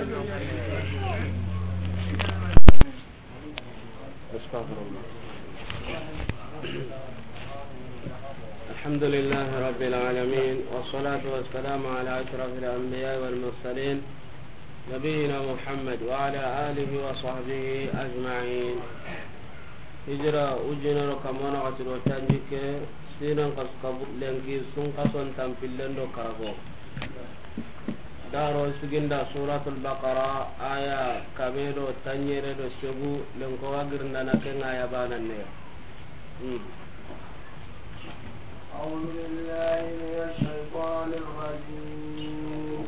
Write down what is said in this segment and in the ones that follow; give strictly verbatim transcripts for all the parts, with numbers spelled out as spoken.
استغفر الله. الحمد لله رب العالمين والصلاة والسلام على أشرف الأنبياء والمرسلين نبينا محمد وعلى آله وصحبه أجمعين. هجرة وجنا كمان قتل وتنجك سينا قصقب لنكي سنقصن تنفلن دو كربو دارو سجندا سورة البقرة آية كبيرو تنيرو دو سجو لنكو وقرنا نكنا يبانا النير. أعوذ بالله من الشيطان الرجيم.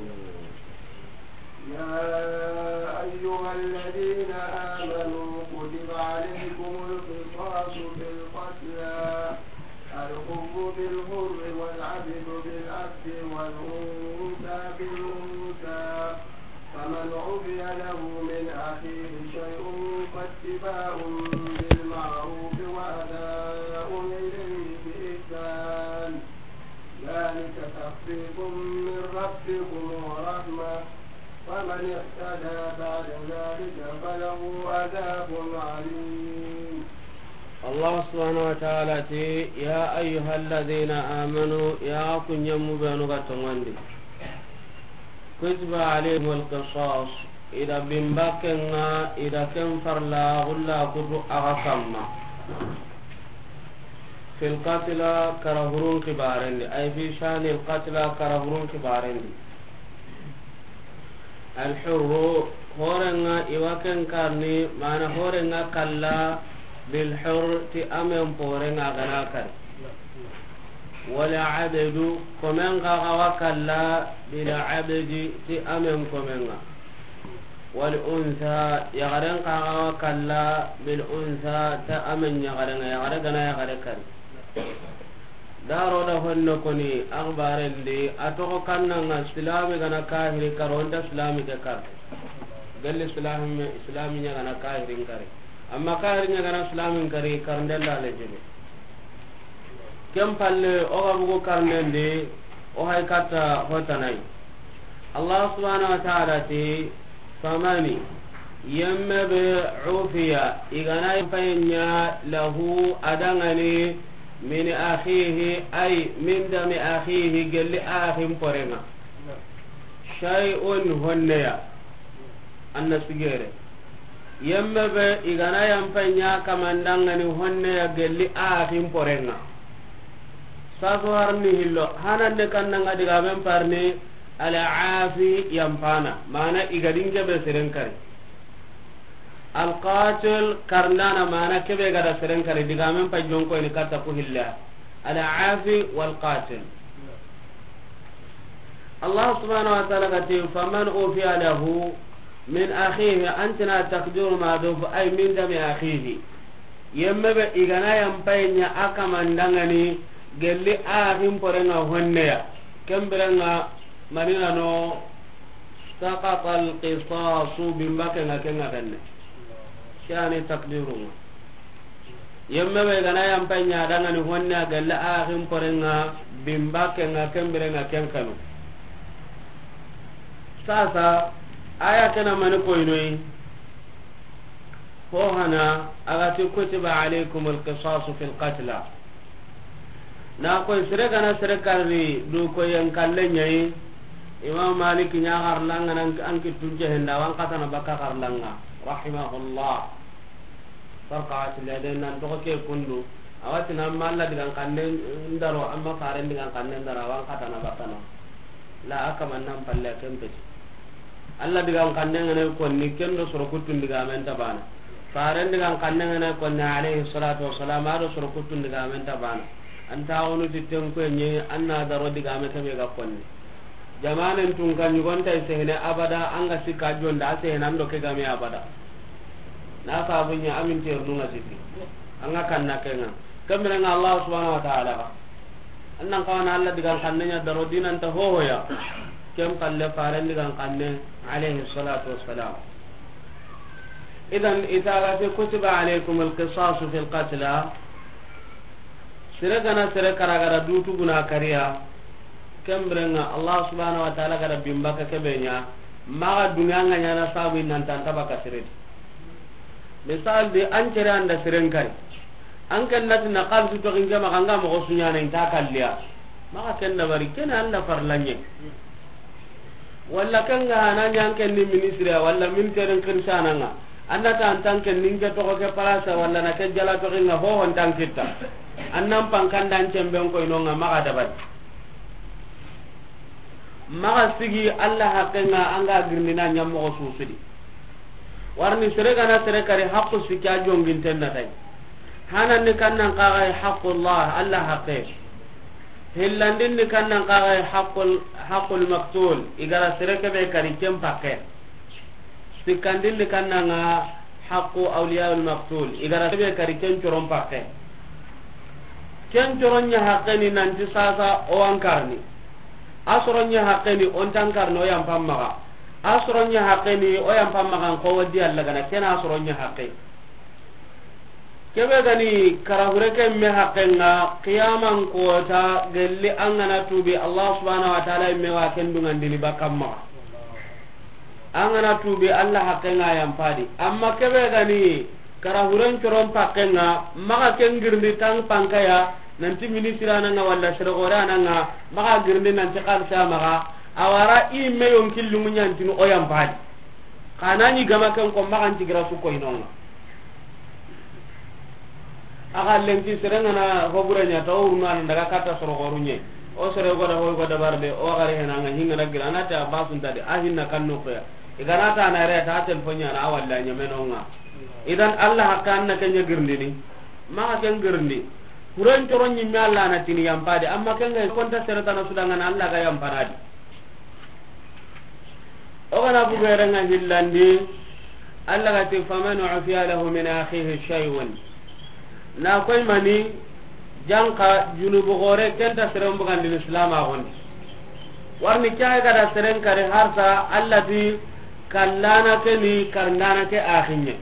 يا أيها الذين آمنوا كتب عليكم القصاص في القتلى الحر بالحر والعبد بالعبد والأنثى بالأنثى فمن عفي له من أخيه شيء فاتباع بالمعروف وأداء إليه بإحسان ذلك تخفيف من ربكم ورحمة فمن اعتدى بعد ذلك فله عذاب عليم. الله سبحانه وتعالى يا أيها الذين آمنوا يا كن يمو بينك تغندي كتب عليهم القصاص إذا بمبكنا إذا كن فرلا غلا كتب أغسما في القتل كرهرون كبارين أي في شان القتل كرهرون كبارين. الحر هورنا إوكن كارني معنى هورنا كلا بالحر تأمن بورنا غناكر ولا عبد كمن غوا كلا بلا عبد تأمن كمن والأنثى يغرن غوا كلا بالأنثى تأمن يغرن يغرن يغرن daro da honno koni akhbarendi atoko kannanga islami gana kahiri karonda islami ke kar galle islami islami nya gana kahiri kare amma kahiri nya gana islami kare karndella le jebe kem palle o ga bugo karnende o hay kata hotanai allah subhanahu wa ta'ala ti famani yamma bi ufiya igana paynya lahu adangani من أخيه أي من دم أخيه قال أخي فرنا شيء هنيا أن سجيره يما بإغنا ينفنيا كمان دعني هنيا قال أخي فرنا سافرني هلو هانا نكنا نغادي غامن فرني على عافي ينفانا معنى إغادين جبسرين كاري القاتل كرنانا معنا كيف يقدر سرين كري دعامن بجون كوي نكتا كهلا العافي والقاتل. الله سبحانه وتعالى قال فمن أوفي له من أخيه أنتنا تقدر ما دوف أي من دم أخيه يما بإغنا ينبين أكمن دغني قال لي آخم فرنا هنيا كم برنا مرينا نو سقط القصاص بمبكنا كنا كنا يعني تقديره يما بيغنا يمبنيا دغني هوننا غلا اخين فرنا بمباكنا كمبرنا كنكنو ساسا آية كنا من كوينوي هو هنا أغاتي كتب عليكم القصاص في القتلى ناكوي سرقنا سرقاري دوكو ينكالنيي إمام مالك نياغر لنا أنك تنجهن وان قتنا بكا غرلنا رحمه الله فرقات اليدين أن تغكي كندو أواتنا أما الله دقان قنن اندروا أما فارن دقان قنن اندروا وان قتنا بكنا لا أكما نام فالله كمبت الله دقان قنن يكون نكندو سرقوتن دقان من تبانا فارن دقان قنن يكون عليه الصلاة والسلام هذا سرقوتن دقان من تبانا أنت أونو تتنكو يني أنا درو دقان من تبقى قنن jamanen tun kan yugonta sehne abada anga sikajon da sehne ando ke game abada na fa bunya amin ter dunga siti anga kan nakenga kamera nga allah subhanahu wa ta'ala ba annan kawana allah digan kannenya daro dinan ta ho ya kem kalle faran digan kanne alayhi salatu wassalam idan idza kutiba alaykum alqisas fi alqatl siragana sirakara gara dutu guna kariya kembrenga allah subhanahu wa ta'ala gara bimbaka kebenya maga dunya nga nyana sabu nan tan tabaka sirri misal de an cere anda siren kari an kan nati na qalsu to inga maga nga mo sunya na inta kalliya maka ken da bari ken Allah farlanye walla kan ga na nyang ken ni ministry walla min teren kirsana nga anda ta antan ken ninga to ko ke palasa walla na ke jala to nga ho hon tan kitta annam pangkan dan cemben ko ino nga maka da bari maka sigi Allah hakenga anga girnina nyammo ko susudi warni serega na sere kare hakku sikya jongin tenna tay hanan ni kannan qaga haqqullah Allah haqqe hillandin ni kannan qaga haqqul haqqul maqtul igara sere ke be kari kem pakke sikandin ni kannan haqqu awliyaul maqtul igara be kari kem coron pakke ken coronya haqqeni nanti sasa o ankarni asronya haqqeni on tankarno yam pammaga asronya haqqeni o yam pammaga ko wadi Allah gana ken asronya haqqe kebe gani karahure ke me haqqenga qiyaman kota gelli angana tubi Allah subhanahu wa ta'ala me wa kendungan dini bakamma angana tubi Allah haqqenga yam padi amma kebe gani karahuren coron pakkenga maka kengirndi tang pankaya nanti ministra nanga walla sergora nanga maka girndi nanti kalsa maka awara i me yon killu munyantinu oyam padi kanani gama ken ko maka ntigira su ko inonga aga lenki serenga na hoburanya tawurna daga kata sergorunye o sergora ho go dabarde o gare henanga hinga nagira nata basun tadi ahinna kanno ko ya iganata na re ta telefonya na awalla nyemenonga idan Allah hakanna kenya girndini maka ken girndi kuran coron nyimme Allah na tini yampade amma kenga konta serata na sudangan Allah ga yamparadi o kana bu berenga hillandi Allah ga ti famanu afiya lahu min akhihi shay'un na koy mani janka junubu gore kenta serem bugan din islam agon warni kya ga da seren kare harsa Allah di kallana ke ni karndana ke akhinye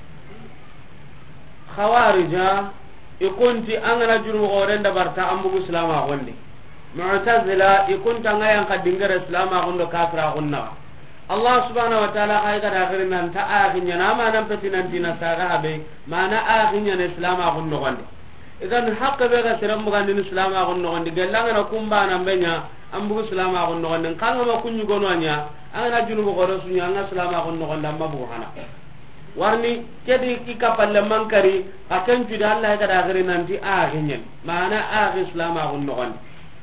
khawarija ikunti angana juru gore nda barta ambugu islama gondi mu'tazila ikunta ngayan kadingara islama gondo kafira gonna Allah subhanahu wa ta'ala ay kada agirnan ta akhinya na ma nan petinan dina saga habe mana akhinya na islama gondo gondi idan hakka be ga siram bugan din islama gondo gondi gelanga na kumba nan benya ambugu islama gondo gondi kanga ma kunyu gonwanya angana juru gore sunya anga islama gondo gondi amma bu hana warni kedi kika palle mankari akan juda Allah kada gari nanti ahinyen mana ah islam agun nogon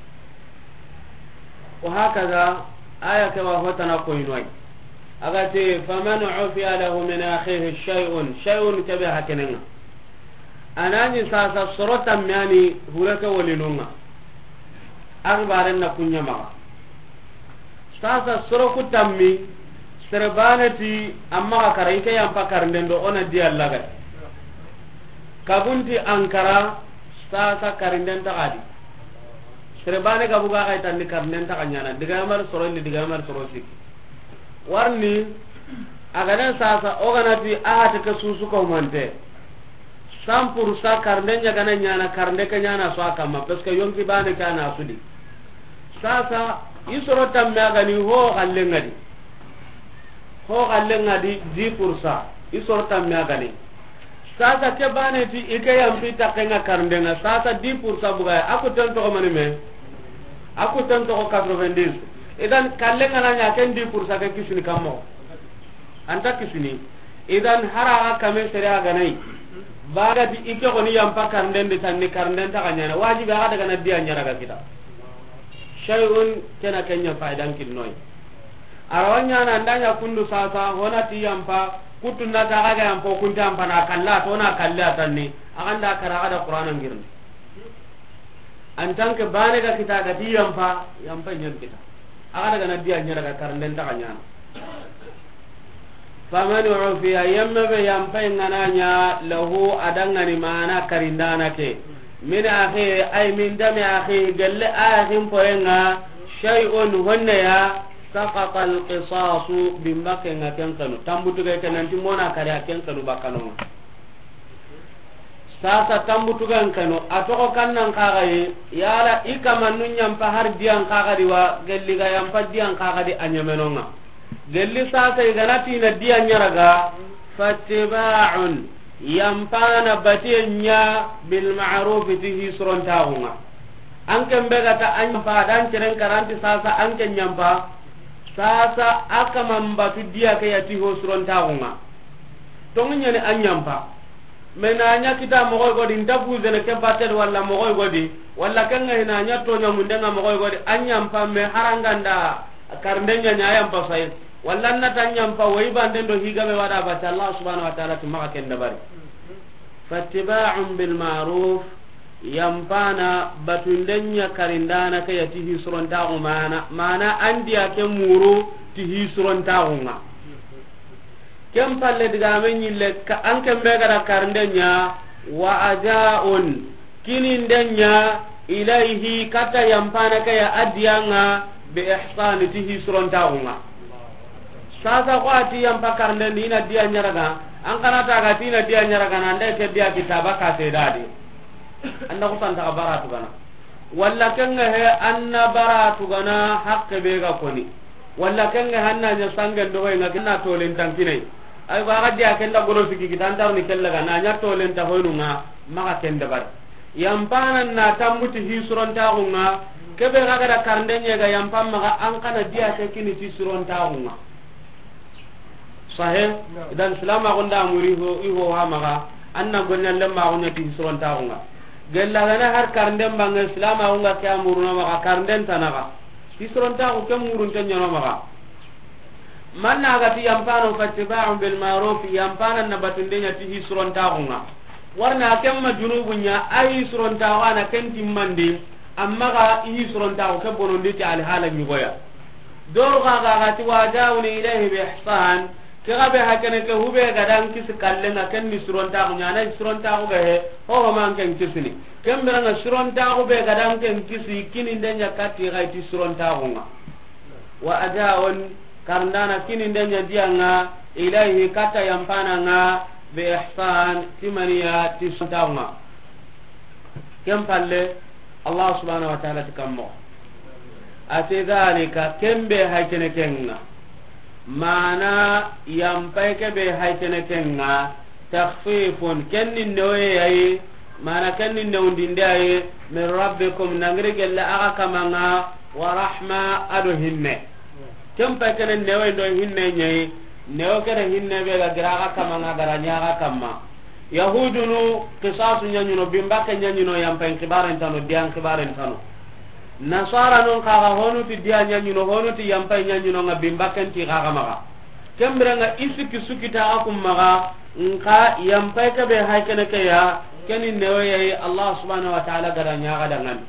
wa hakaza aya ka wa hotana ko inoi agate faman ufiya lahu min akhihi shay'un shay'un tabi hakenenga anani sasa sorota myani huraka walinunga arbaren na kunya ma sasa soroku tammi serbanati amma ka karai ke yam pakar ndendo ona di Allah ga kabunti ankara sa sa karinden ta gadi serbane ga buga ga tan ni karnen ta kanyana diga mar soro ni diga mar soro sik warni agana sa sa oganati a ta ka susu ko mante sampur sa karnden nya gana nyana karnde ka nyana so akama parce que yonki bane kana sudi sa sa isoro tamma ga ni ho galle ngadi ho gallenga di dix pourcent isorta miagani sasa ke bane ti ike yam pita kenga karndenga sasa dix pourcent buga aku tan to mani me aku tan to quatre-vingt-dix idan kallenga nanya ken dix pourcent ke kisini kammo anta kisini idan hara kame sere aga nai baga ti ike ko ni yam pa karnden de tan ni karnden ta kanya wajibi aga daga na dia nyara ga kita shay'un kena kenya faidan kinnoi arawanya na ndanya kundu sasa hona tiyampa kutunna ta ga yampo kunta ampa na kalla to na kalla tanni aganda kara ada qur'anan girni antan ke bane ga kita ga tiyampa yampa nyen kita aga daga na dia nyara ga karnden ta kanya faman ufiya yamma be yampa ngananya lahu adangani mana karindana ke min akhi ay min dami akhi galle akhin poenga shay'un hunna ya saqata alqisasu bimbake ngaken kanu tambutu ga kenan timona kare aken kanu bakano sasa tambutu ga kanu atoko kannan kagaye yala ikamannu nyampa har dian kagadi wa gelliga yampa dian kagadi anyemenonga gelli sasa iganati na dia nyaraga fattiba'un yampana batenya bil ma'ruf tihi suron taunga anke mbegata anyampa dan ceren karanti sasa anke nyampa sasa akama mbatu dia ke yati ho suron taunga tongunya ne anyampa menanya kita mogoy godi ndabu zene ke batel wala mogoy godi wala kanga hinanya to nyamundenga mogoy godi anyampa me haranganda karndenya nyayam pa sai walla na tanyam pa way banden do higa be wada ba Allah subhanahu wa ta'ala tumaka ken dabari fattiba'un bil ma'ruf yampana batundenya karindana kay tihi suronta mana mana andiya ke muru tihi suronta unga kem palle diga men yille ka anke be gara karndenya wa ajaun kinindenya ilaihi kata yampana kay adiyanga bi ihsan tihi suronta unga sasa ko ati yam pakarnde ni na dia nyaraga an kana ta ga tina dia nyaraga nan de ke dia kitaba ka te dadi anda ko tanta baratu gana walla kenga he anna baratu gana hakke be ga koni walla kenga hanna nya sangen do nga kinna to len tankine ay ba ga dia kenda goro siki kitanda ni kella ga na nya to len ta hoynu nga maka kenda bar yam panan na tammuti hisron ta unga kebe ga ga karnde nya ga yam pam maka an kana dia ke kini hisron ta unga sahih idan salama gonda muri ho iho ha maga anna gonna lemma gonya ti suron taunga gella gana har karndem bang salama gonga kya muruna maga karnden tanaga ti suron taunga kem murun tan nyono maga manna ga ti yampano fattiba'u bil ma'ruf yampana nabatundenya ti suron taunga warna kemma junubunya ay suron tawana ken timmandi amma ga i suron taunga ke bonondi ti al hala nyugoya dor ga ga ti wajawni ilayhi bi ihsan kega be hakene ke hube gadan kis kallenga ken ni suronta ko nyana suronta ko be ho ho man ken kisini kembera na suronta ko be gadan ken kisi kini ndenya kati ga ti suronta ko nga wa ajaun karndana kini ndenya dianga ilahi kata yampana nga be ihsan timaniya ti suronta nga kempalle Allah subhanahu wa ta'ala tikammo atidhalika kembe hakene kenga mana yampai ke be haytene kenga takhfifun kenni noye ay mana kenni newndinde ay min rabbikum nangri gella aga kamanga wa rahma adu hinne kempa kenen newe do hinne nyai newo kere hinne be ga gira kamanga garanya aga kamma yahudunu qisasu nyanyuno bimbake nyanyuno yampai kibaren tano diang kibaren tano nasara non kaga honu ti dia nyanyuno honu ti yampai nyanyuno ngabimbaken ti kaga maga kembrenga isiki sukita akum maga nka yampai ka be haykene ke ya kenin newe Allah subhanahu wa ta'ala garanya gadangan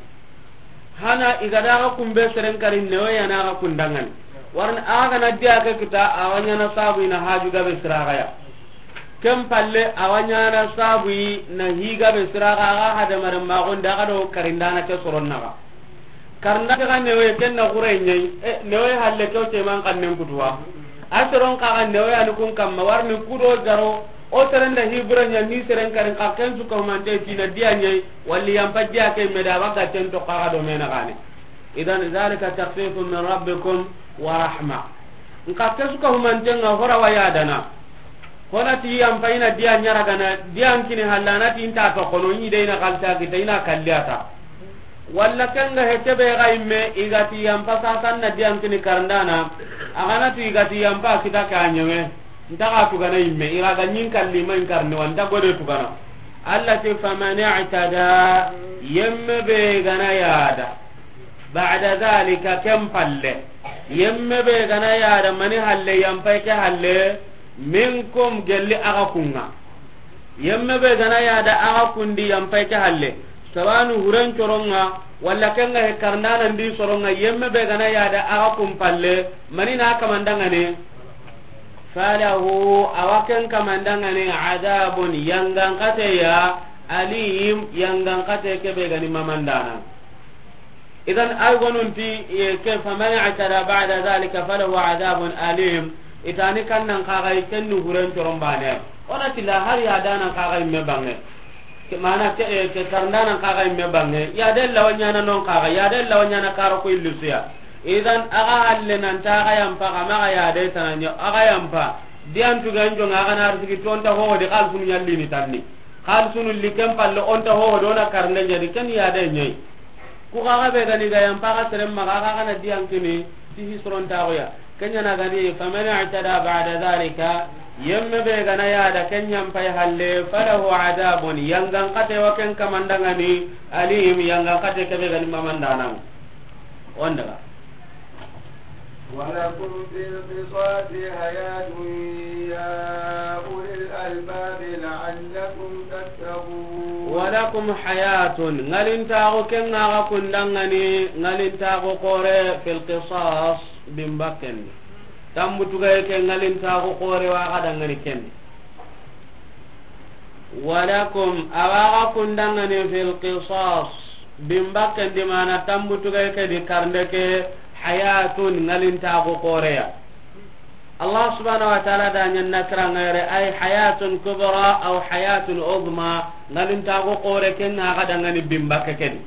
hana igada ga kumbe seren karin newe yana ga kundangan warna aga na dia ka kita awanya na sabu ina haju ga be siraga ya kem palle awanya na sabu na higa be siraga ga hada maram ma gonda ga do karindana ke soronna ga karna ka newe kenna gure nyai e newe halle ko te man kannen kutwa asron ka kan newe an kun kam warni kudo garo o terenda hibra nya ni seren karin ka ken su ko man te tina dia nyai walli yam pajja ke meda waka ten to ka do mena gane idan zalika takhfifun min rabbikum wa rahma nka ke su ko man te nga hora waya dana hona ti yam paina dia nyara gana dia ankini hallana ti inta to kono ni de ina kalta ki ina kalliata walla kanga hekebe ga imme igati yampa sasanna diam kini karndana agana tu igati yampa kita kanyewe ndaka tugana imme iraga nyin kalli man karni wanda gode tugana allati famani'tada yemme be gana yada ba'da zalika kam palle yemme be gana yada mani halle yampa ke halle minkum gelli aga kunga yemme be gana yada aga kundi yampa ke halle sabanu huran coronga walla kenga he karndana ndi soronga yemme be gana yada aga kumpalle manina kamandangane falahu awaken kamandangane adabun yangan kate ya alim yangan kate ke be gani mamandana idan ay gonunti ke famani atara ba'da zalika falahu adabun alim itani kannan kaga kennu huran corombane ona tilla har ya dana kaga imme bange mana ke ke karndana kaga imme bange ya del lawanya na non kaga ya del lawanya na karo ko illusiya idan aga halle nan ta ga yampa kama ga ya de tananyo aga yampa dian tu ganjo ngaga na arziki tonta ho de kal sunu nyalli ni tanni kal sunu likam palle onta ho do na karne jadi kan ya de nyai ku ga be gani ga yampa ga serem ma ga ga na dian kini ti hisron ta go ya kanya na gani famana atada ba'da zalika yemme be gana ya da kenyam pay halle falahu adabun yangan kate wa ken kamandangani alim yangan kate ke be gani mamandana onda ولكم في القصاص حياة يا أولي الألباب لعلكم تتقون ولكم حياة نلنتاغو كنا كندغني نلنتاغو قوري في القصاص بمبكن tambutugaye ke ngalintaako qoore waaxa dangani kenne walakum awaxa kundangani fi lqisas bimbakkendi mana tambutugaye ke di karnde ke hayatun ngalintaako qooreya allah subhanahu wa taala dañan nakirangayre ay hayatun kubra aw hayatun udma ngalintaako qoore ke ngaxa dangani bimbakke kedi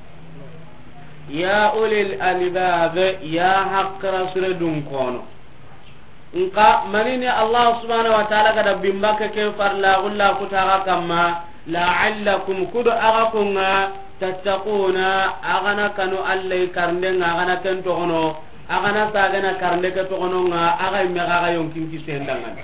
ya ulil albab ya haqqra sire dun kono nka manini allah subhanahu wa ta'ala kada bimbaka ke farla ulla kutaga kamma la'allakum kudu agakunga tattaquna agana kanu allai karndenga agana ken togono agana sagana karnde ke togono nga aga imme aga yonkin kisendangan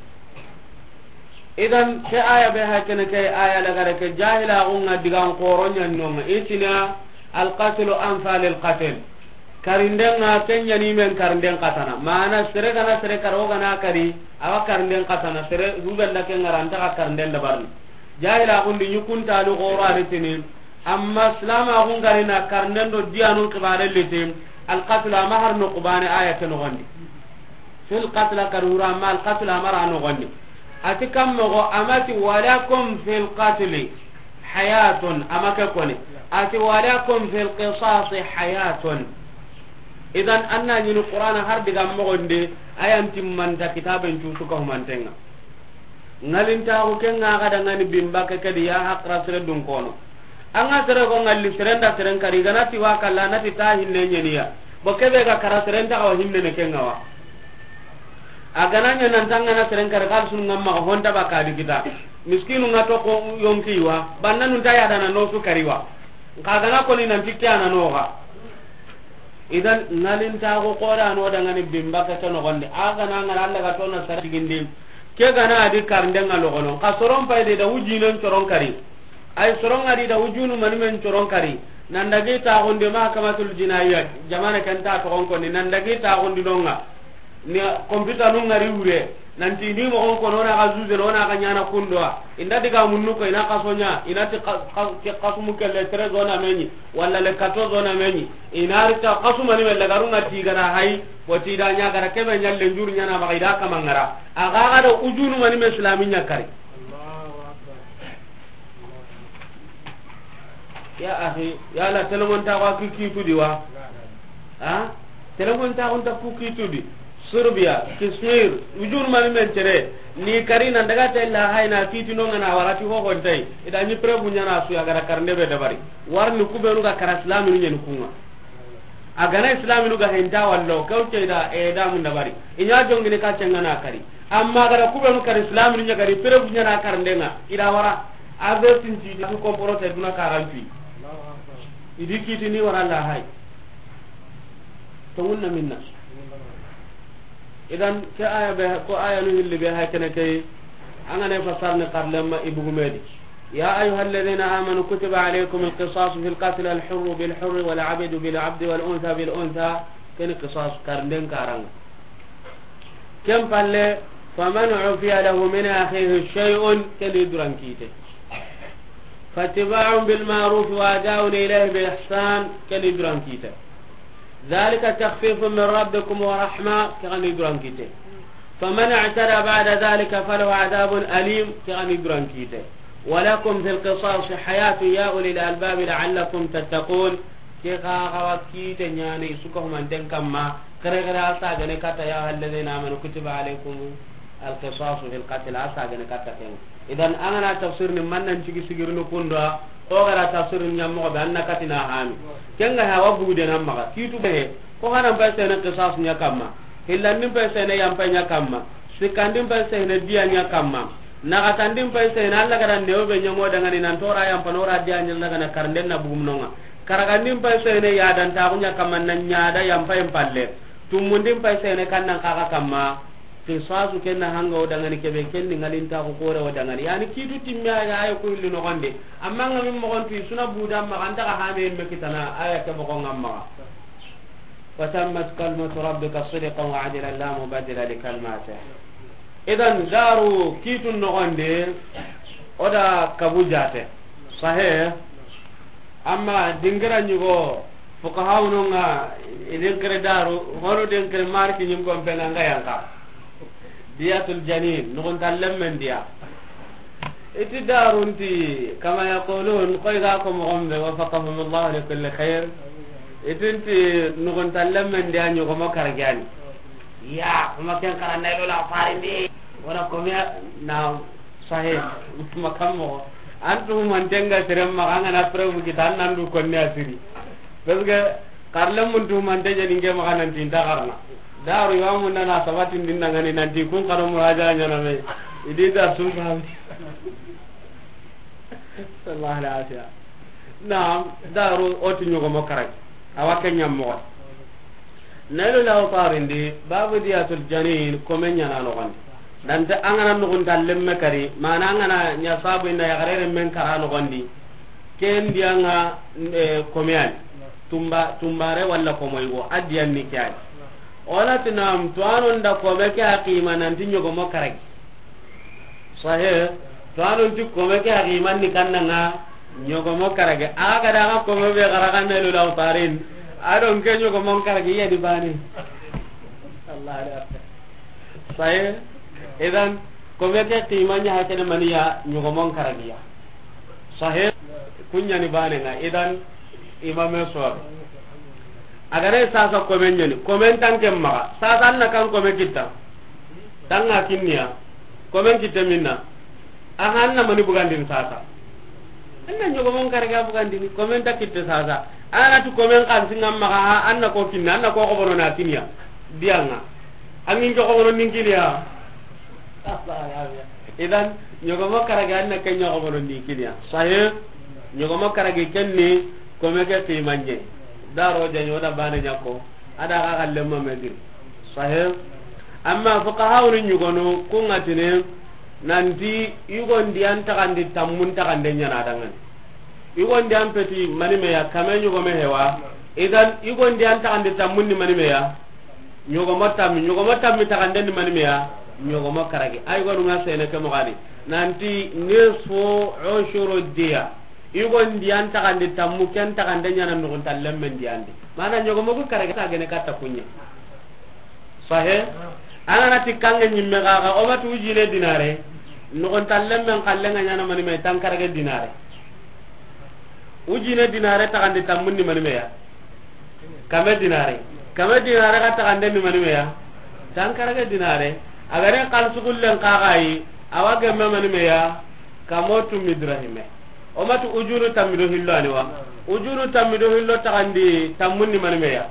idan ke aya be hakene ke aya lagare ke jahila gunga digan qoronya nonga itina alqatlu anfal alqatl karindenga kenya ni men karinden katana mana sere kana sere karo kana kari awa karinden katana sere hubenda ke ngaranta ka karinden da barni jahila gundi nyukunta lu qora ritini amma islama gun garina karinden do dianu kibare litim alqatl mahar no qubani ayatan gondi fil qatl karura ma alqatl amara no gondi atikam mo amati walakum fil qatl hayatun amaka koni ati walakum fil qisas hayatun idan anna ni qur'ana har diga mo gonde ayan timmanta kitaben tu suka humantenga ngalinta ko kenga ga daga ni bimba ke kadi ya hakra sere dun kono anga sere ko ngalli serenda seren kari ganati wa kala nati ta hinne nyeniya bokebe ga kara serenda ko hinne ne kenga wa agananya nan tanga na seren kar kal sun ngamma honda baka di kita miskinu ngato ko yonki wa bannan ta ya dana no su kariwa kaga na ko ni nan tikya no ga idan ngalinta ko qora no daga ni bimba ka to no gonde aga na ngara Allah ga to na sar digindi ke gana adi karnde ngalo gono ka soron payde da wujinon coron kari ay soron adi da wujunu man men coron kari nan dagi ta gonde mahkamatul jinayat jamana kan ta to gonko ni nan dagi ta gondi donga ni computer nun ngari wure nanti ni mo gonko nona ga zuze nona ga nyana kundwa inda diga munnu ko ina kasonya ina ti kasumu kelle tre zona menyi walla le kato zona menyi ina rita kasuma ni mel garunga ti gara hay boti da nya gara kebe nyalle njur nyana ba ida kamangara aga ga da ujunu mani me islaminya kari Allahu akbar ya akhi ya la telefon ta wa kiki tudiwa ha telefon ta on ta kuki tudi Serbia kismir ujur mani men tere ni karina daga tella hayna titino ngana warati ho hontai ida ni prebu nyana su agara karnde be dabari warni kubenu ga kara islamu ni nyen kunga agana islamu nu ga henta wallo kawte da e da mun dabari inya jongi ni ka cengana kari amma gara kubenu kara islamu ni nyagari prebu nyana karnde nga ida wara ave tinji ni ko porote duna karanti idi kitini wara la hay to wonna minna idan ke aya be ko aya nu hilli be hakene kay angane fasarne qarlemma ibugumedi ya ayyuhalladhina amanu kutiba alaykum alqisas fil qatl alhurr bil hurr wal 'abd bil 'abd wal untha bil untha ken qisas karnden karang kem palle faman ufiya lahu min akhihi shay'un kali durankite fatiba'un bil ma'ruf wa ada'un ilayhi bi ihsan kali durankite ذلك تخفيف من ربكم ورحمة كغني دران كيته فمن اعتدى بعد ذلك فله عذاب أليم كغني دران كيته ولكم في القصاص حياة يا أولي الألباب لعلكم تتقون كغا غوات يعني سكهم أن تنكما كرغرا ساغني كتا يا الذين آمنوا كتب عليكم القصاص في القتل ساغني كتا إذن أنا تفسير من ننشي سيغرنو كوندا o gara tafsir nyammo be anna katina hami kenga ha wabu de namma kitu be ko hanan pa sene qisas nya kamma hillandin pa sene yam pa nya kamma sikandin pa sene dia nya kamma nagatandin pa sene alla garan neobe nyamo daga ni nan tora yam panora dia nya daga na karnden na bugum nonga karagandin pa sene ya dan ta kunya kamma nan nya da yam pa em palle tumundin pa sene kannan kaka kamma qisasu kenna hanga odangani kebe kenni ngalinta ko kore odangani yani kitu timma ya ay ko illu no gonde amma ngami mo gonti suna budam ma anda ka hame me kitana aya ke mo ngamma wa tammat kalmatu rabbika sidqan wa adila la mubaddila li kalmatihi idan daru kitu no gonde oda kabujate sahih amma dingira nyugo fuqaha ununga idin kare daru hono den kare marki nyum ko penanga yanka diyatul janin nugun tallam men dia iti darunti kama yaqulun qoy ga ko mo be wafaqahum Allah li kulli khair itinti nugun tallam men dia nyugo mo kargani ya kuma ken karana lo la farindi wala ko ya na sahih makam mo antu man tenga serem maganga na preu kita nandu ko ne asiri parce karlam mun tu man teje ninge magana tinta karna daru yamu nana sabatin dinna ngani nanti kun karo muraja nyana me idi da sunna sallallahu alaihi wasallam naam daru oti nyugo mokarak awake nyammo nalo law tarindi babu diyatul janin komenya na no gandi dan ta angana no gonta lemme kari mana angana nya sabu inda ya garere men karano gandi ken dianga komyan tumba tumbare walla komoygo adiyan ni kay ona tinam tuano nda ko be ka qima nan tinyo go mokaragi sahih tuano ti ko be ka qima ni kannanga nyogo mokaragi aga daga ko be garaga melu law tarin adon ke nyogo mokaragi ya di bani Allah ya sahih idan ko be ka qima nya hakene maniya nyogo mokaragi ya sahih kunya ni bani na idan imame so agare sasa komen nyoni komen tanke maga sasa anna kan komen kita tanga kinniya komen kita minna ahanna mani bugandin sasa anna nyogo mon karga bugandin komen ta kita sasa ana tu komen kan singam maga anna ko kinna anna ko ko bono na kinniya dianga angin ko bono nin kinniya idan nyogo mo karga anna ken nyogo bono nin kinniya sahih nyogo mo karga kenni komen ke timanye daro janyo da bana nyako ada ga galle ma medir sahih amma fuqaha uri nyugono ko ngatine nanti yugon dian takandi tammun takande nyana dangan yugon dian peti mani me ya kame nyugo me hewa idan yugon dian takandi tammun ni mani me ya nyugo matam nyugo matam mi takande ni mani me ya nyugo makaragi ay gonu ngasene ke mo gani nanti nisfu ushuru diya yugon dian takande tammu ken takande nyana no tallem men diande mana nyogo mo ko karage ta gene kata kunya sahe ana na tikange nyimme ga ga o matu ujine dinare no tallem men kallenga nyana mani me tan karage dinare ujine dinare takande tammu ni mani me ya kame dinare kame dinare ka takande ni mani me ya tan karage dinare agare kal sugullen kagai awage me mani me ya kamotu midrahime o matu ujuru tamido hillo ani wa ujuru tamido hillo takandi tammunni mani meya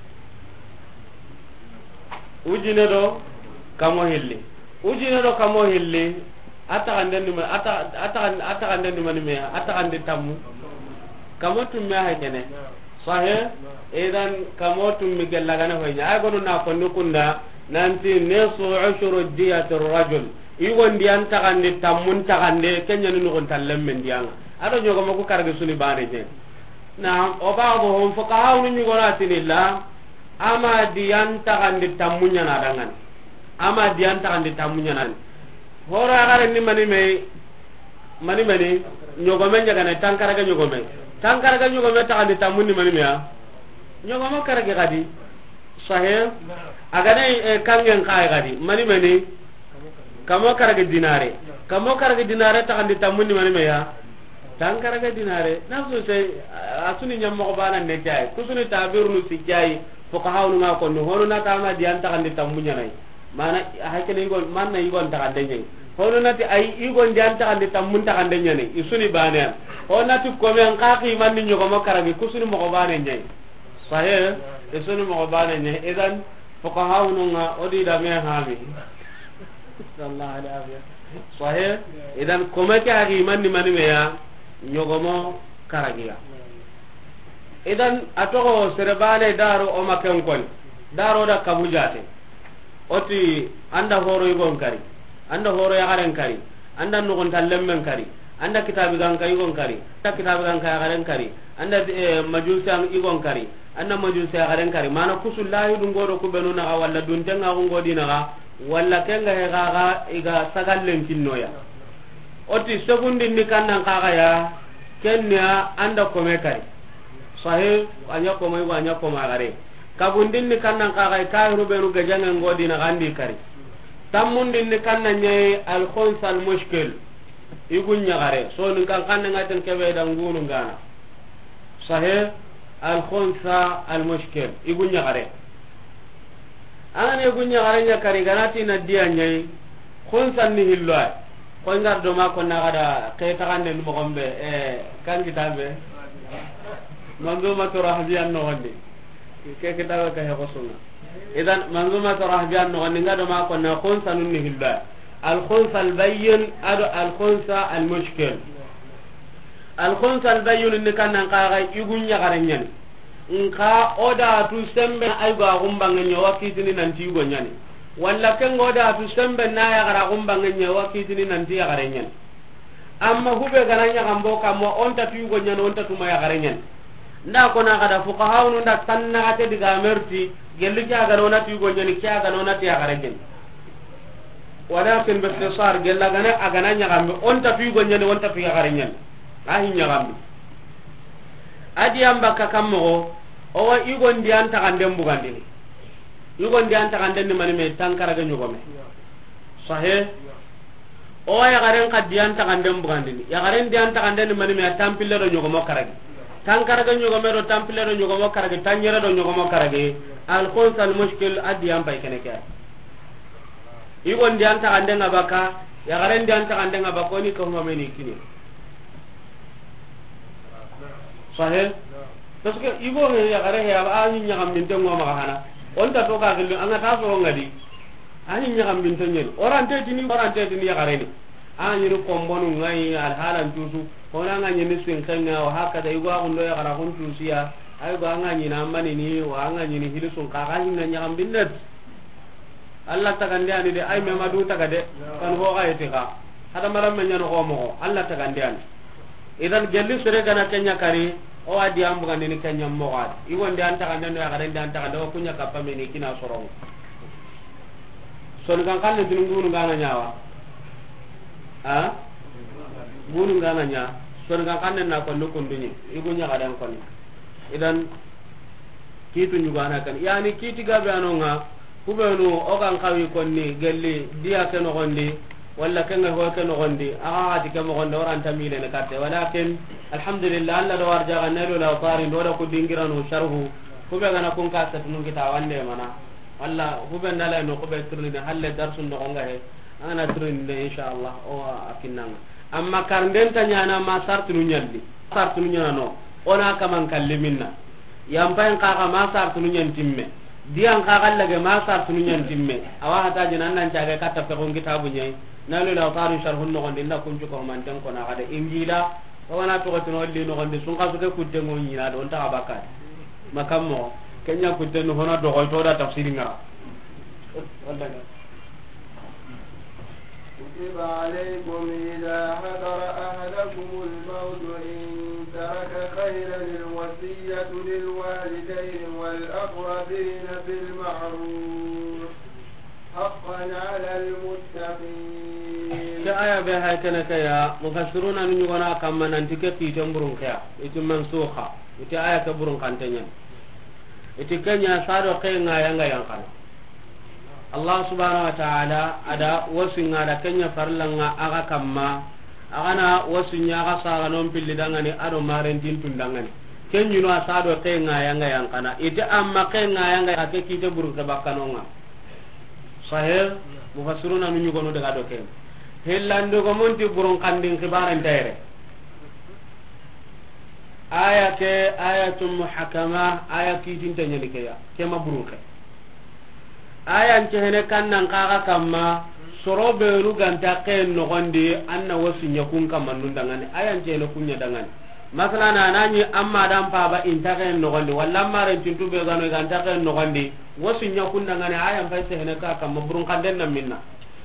ujine do kamo hilli ujine do kamo hilli atakande ni ata atakande atakande ni mani meya atakande tammu kamotu me ha kene sahe idan kamotu mi gellagana hoynya ay gonu na ko nukunda nanti nesu ushuru diyatur rajul igon dian takande tammun takande kenya ni no tallem men dianga ado nyogo mako karage suni bane je na o baado hon fuqaha nu nyugo ratinilla ama diyan takandi tammunya na dangan ama diyan takandi tammunya nan hora gare ni mani me mani mani nyogo men jaga na tankara ga nyogo men tankara ga nyogo men takandi tammunni mani me ya nyogo mo karage gadi sahih aga ne kangen kai gadi mani mani kamo karage dinare kamo karage dinare takandi tammunni mani me ya tankara ga dinare nafsu sai asuni nyammo ko bana ne kay kusuni tabir nu sikay fuqaha nu nga ko no hono na tama dian ta kan tammunya nai mana hakene ngol manna igon ta kan denye hono nati ay igon dian ta kan tammun ta kan denye ne isuni bana hono nati ko men ka ki man ni nyoko makara gi kusuni mo ko bana nyai sahe esonu mo bana ne idan fuqaha ununga odi da me hami sallallahu alaihi wasallam sahih idan komake agi manni mani me ya nyogomo karagiya idan atogo serebane daro o maken kon daro da kabujate oti anda horo igon kari anda horo ya garen kari anda nugon tallemmen kari anda kitabi gan kay igon kari ta kitabi gan kay garen kari anda majusan igon kari anda majusa ya garen kari mana kusullahi dun godo ku benu na walla dun tenga ngodi na walla kenga he gaga iga sagallen kinnoya oti segundi ni kannan kaga ya kenya anda kome kari sahih anya ko mai anya ko magare kabundin ni kannan kaga ka rubenu gajanga ngodi na gandi kari tamundin ni kannan nye al khons al mushkil igunya gare so nin kan kannan ngaten kebe dan gunu ngana sahih al khonsa al mushkil igunya gare ane igunya gare nya kari ganati na dia nyai khonsa ni hilwa ko ngar do ma ko na gada kay takande mo gombe e kan kitabe manzuma to rahbiyan no wandi ke kitabe ka he qosuna idan manzuma to rahbiyan no wandi ngado ma ko na khonsa nun ni hilwa al khonsa al bayyin ado al khonsa al mushkil al khonsa al bayyin ni kanan qaga igunya garanyan nka oda tu sembe ay ga gumbanga nyawa kitini nanti go nyani walla ken oda tu sembe na ya gara gumbanga nyawa kitini nanti ya garenyan amma hube garanya gambo kamo onta tu go nyani onta tu ma ya garenyan nda ko na kada fuqaha unu nda tanna ate diga merti gelli ka ga nona tu go nyani ka ga nona ti ya garenyan walakin bi ikhtisar gella gana agana nya gambe onta tu go nyani onta tu ya garenyan ahi nya gambe adi amba ka kammo o wa igon di anta kandem bugandini igon di anta kandem ni mani me tankara ga nyugome sahih o ya garen ka di anta kandem bugandini ya garen di anta kandem ni mani me tampille do nyugomo karagi tankara ga nyugome do tampille do nyugomo karagi tanyere do nyugomo karagi al khons al mushkil adi amba ikene kya igon di anta kandem abaka ya garen di anta kandem abako ni ko mo meni kini sahih parce que ibo he ya gare ya ani nya kam min tango ma hana on ta to ka gilu anga ta so ngadi ani nya kam min tanyen orante dini orante dini ya gare ni ani ru kombonu ngai al halan tusu ona nga nyi ni swin kanga wa haka da igo agundo ya gara kun tusiya ay go anga nyi na mani ni wa anga nyi ni hilisun ka ga hinga nya kam binnet Allah ta gande ani de ay me madu ta gade kan ho ga yete ka hada maram men nya no ko mo Allah ta gande ani idan gelli sere gana kenya kari o adi ambuga ni kenya mo gad iwon de anta kan no ya garen de anta kan do kunya kappa me ni kina sorong son kan kan ni ngunu ngana nyawa ha ngunu ngana nya son kan kan na ko no kundunyi igunya gadan kon idan kitu nyugana kan yani kiti gabe anonga kubenu o kan kawi konni gelli dia ke no gondi walla kenga ho ke no gondi aga ati ke mo gondo ran tamile ne katte walakin alhamdulillah alla do warja ganelo la tari do da ko dingirano sharhu ko be gana kun ka satun kita wande mana walla ko be ndala no ko be turni halle darsun do nga he ana turni de inshallah o akinanga amma karnden tanya na ma sartu nyalli sartu nyana no ona kaman kalliminna yam paen ka ka ma sartu nyantimme dian ka gallage ma sartu nyantimme awa hata jinan nan caga katta ko kitabu nyai nalu la taru sharhun no gonde nda kunju ko man tan ko na gade injila wana to ko to li no gonde sun ka suke kudde ngo nyina don ta abaka makammo kenya kudde no hono do ko to da tafsiri nga wallahi kutiba alaykum idha hadara ahadakum al-maut in taraka khayran al-wasiyatu lil walidayni wal aqrabin bil ma'ruf haqqan 'ala al-muttaqin ya aya be hay kana kaya mufassiruna ni ngona kamma nan tiketi temburun kaya itu mansukha itu aya ka burun kantenya itu kanya sado kenga yanga yang kana Allah subhanahu wa ta'ala ada wasinga da kenya farlanga aga kamma agana wasinya aga sara non pilli dangani ado marentin tundangani kenyu no sado kenga yanga yang kana itu amma kenga yanga ake kite burun ka bakanonga sahih mufassiruna nu nyugo no daga do ken hellando go monti burun kandin kibaran tayre aya ke ayatum muhakama aya kitin tanya ni kaya ke mabruke aya ncehene kannan kaga kamma soro beru ganta ken no gondi anna wasinya kun kamannun dangane aya ncehene kunya dangane masala na nani amma dan pa ba inta ken no gondi walla mare tintu be gano ganta ken no gondi wasinya kun dangane aya fa sehene ka kamma burun kanden nan minna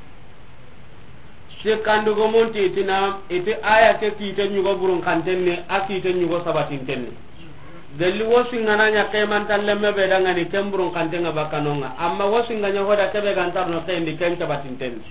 sekandu go monti tina ite aya ke kite nyugo burun kantenne akite nyugo sabatin tenne delli wosinga nanya keman tallemme be danga ni temburun kantenga bakanonga amma wosinga nya hoda kebe gantar no kendi ken sabatin tenne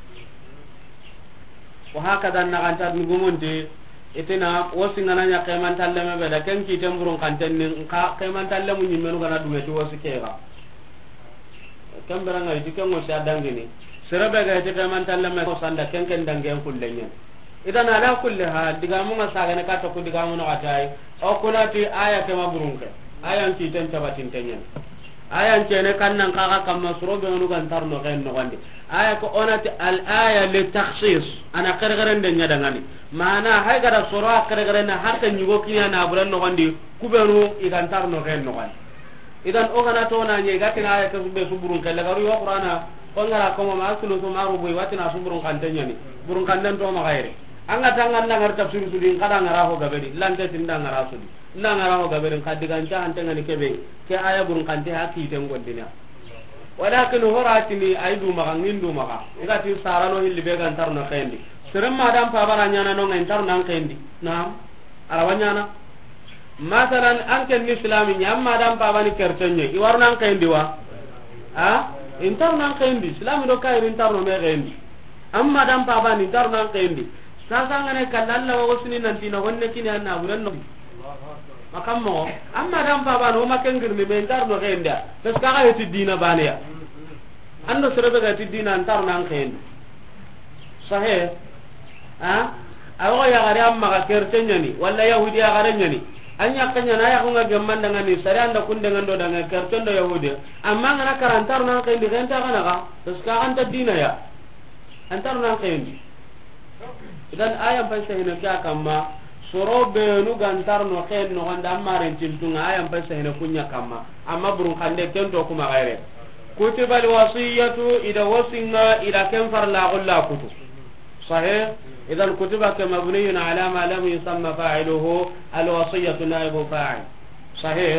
wa hakada na gantar nugo monti itina wosinga nanya keman tallemme be da ken kite burun kantenne ka keman tallemu nyimmenu gana dunga ti wosikera kambara ngai dikengo sha dangini sirabe ga te man tallama ko sanda kenken dangen kullenya idan ala kulli hal diga mun ga sagane ka to ku diga mun ga tay o kunati aya ke maburunke ayan ki tan tabatin tenya ayan cene kannan ka ga kam masro be nu gan tarno gen no gandi aya ko onati al aya li takhsis ana kargaren den nya dangani mana hay gara sura kargaren na hatta nyugo kinya na buran no gandi kubenu igan tarno gen no gandi idan o gana to na nye gatina aya ke be suburun kala garu yo qur'ana ongara ko ma asulu to maru boy watina suburun kantenya ni burun kandan to ma gaire anga tangan na ngarta tafsir sudi kada ngara ho gabedi lante tinda ngara sudi nda ngara ho gabedi kadigan ta antenga ni kebe ke aya burun kante haki ten gondina walakin horatini aidu maga ngindu maga ngati sarano hilli be gan tarno kendi serem madam pabaranya na no ngai tarno kendi na arawanya na masalan anke ni islami nyam madam pabani kertenye iwarna kendi wa ha intarna kendi islam do kay intarno me kendi amma dam baba ni intarna kendi sasa ngane kallalla wa wasni nanti na wonne kini anna buran no makammo amma dam baba no makengir mi me intarno kendi bes ka ga ti dina baniya ando serebe ga ti dina intarna kendi sahe ha awo ya gari amma ga kertenya ni walla yahudi ya garenya ni anya kanya na ya kunga gemman dengan ni sare anda kun dengan do dengan kerton do yahudi amma ngana karantar na kain di renta kana ka terus ka anta dina ya antar na kain idan ayam pa sehne kya kamma soro be nu gantar no kain no ganda amma ren tintunga ayam pa sehne kunya kamma amma burun kande ken to kuma gaire kutiba al wasiyatu ida wasinga ida ken farla qulla kutu sahih إذا كتب كمبني على ما لم يسمى فاعله الوصية نائب فاعل صحيح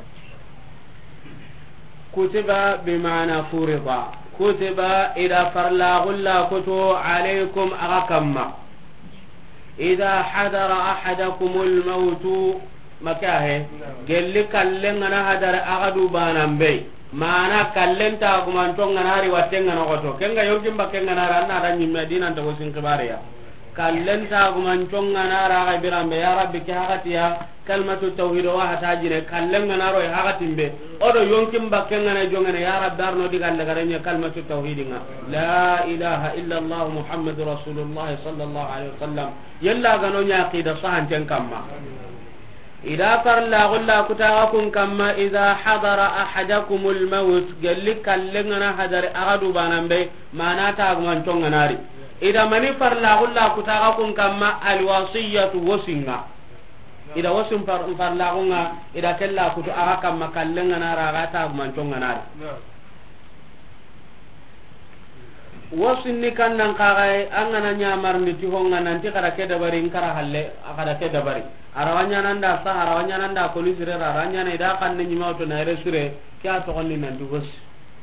كتب بمعنى فرض كتب إذا فرلا غلا كتو عليكم أغكما إذا حضر أحدكم الموت مكاه قال لك لنا هدر أغدو بانا بي mana kallenta kuma tonga nari watenga no goto kenga yogim bakenga nara na ranyi medina ndo sin kibare ya kallenta kuma tonga nara ga birambe ya rabbi ki hagatiya kalmatu tauhid wa hatajine kallenga naro ya hagatimbe odo yonkim bakenga na jongane ya rabbi darno digal garanya kalmatu tauhidinga la ilaha illa allah muhammadur rasulullah sallallahu alaihi wasallam yalla gano nya aqida sahan ten kamma إذا فرلا غلا كتاكم كما إذا حضر أحدكم الموت قال لك لنا حضر أغدو بانبي ما ناتاكم أنتم ناري إذا من فرلا غلا كتاكم كما الوصية وسنة إذا وسن فرلا غلا إذا كلا كتاكم كما قال لنا راغاتاكم أنتم ناري wasinni kan nan kagai an gana nyamar ni ti honga nanti kada ke dabari ngara halle kada ke dabari arawanya nanda sa arawanya nanda ko lisire arawanya na ida kan ni mawto na resure kya to onni nan du bos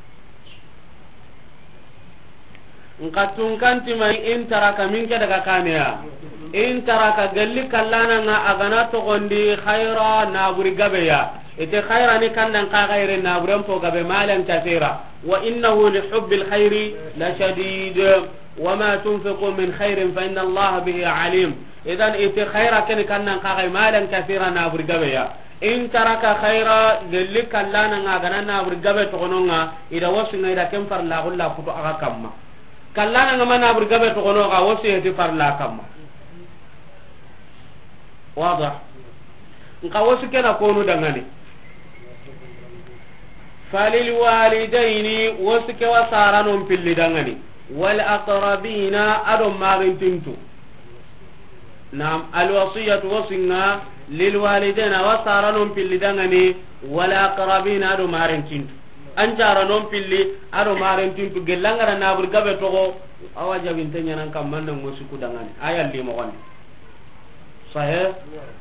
ngatun kanti mai in taraka min ke daga kaniya in taraka galli kallana nga agana to gondi khaira na buri gabe ya ite khaira ni kan nan kagai re na buran po gabe malan tasira وإنه لحب الخير لشديد وما تنفقوا من خير فإن الله به عليم إذن إت خيرا كن كان نقاغي مالا كثيرا نابر قبيا إن ترك خيرا قلك لنا نغانا نابر قبيا تغنونا إذا وصلنا إذا كم فرلا غلا فتو أغا كما كلانا نغا نابر قبيا تغنونا وصيه فرلا كما واضح نقا وصكنا كونو دنغاني فللوالدين وسك وصارن في اللدغني والأقربين أدم ماغن تنتو نعم الوصية وصنا lil walidayna wasaranum pilli dangani wala aqrabina do marentintu ancara non pilli ado marentintu gelangara nabur gabe togo awa jabin tanya nan kam man mo siku dangani ayal li mo gon sahih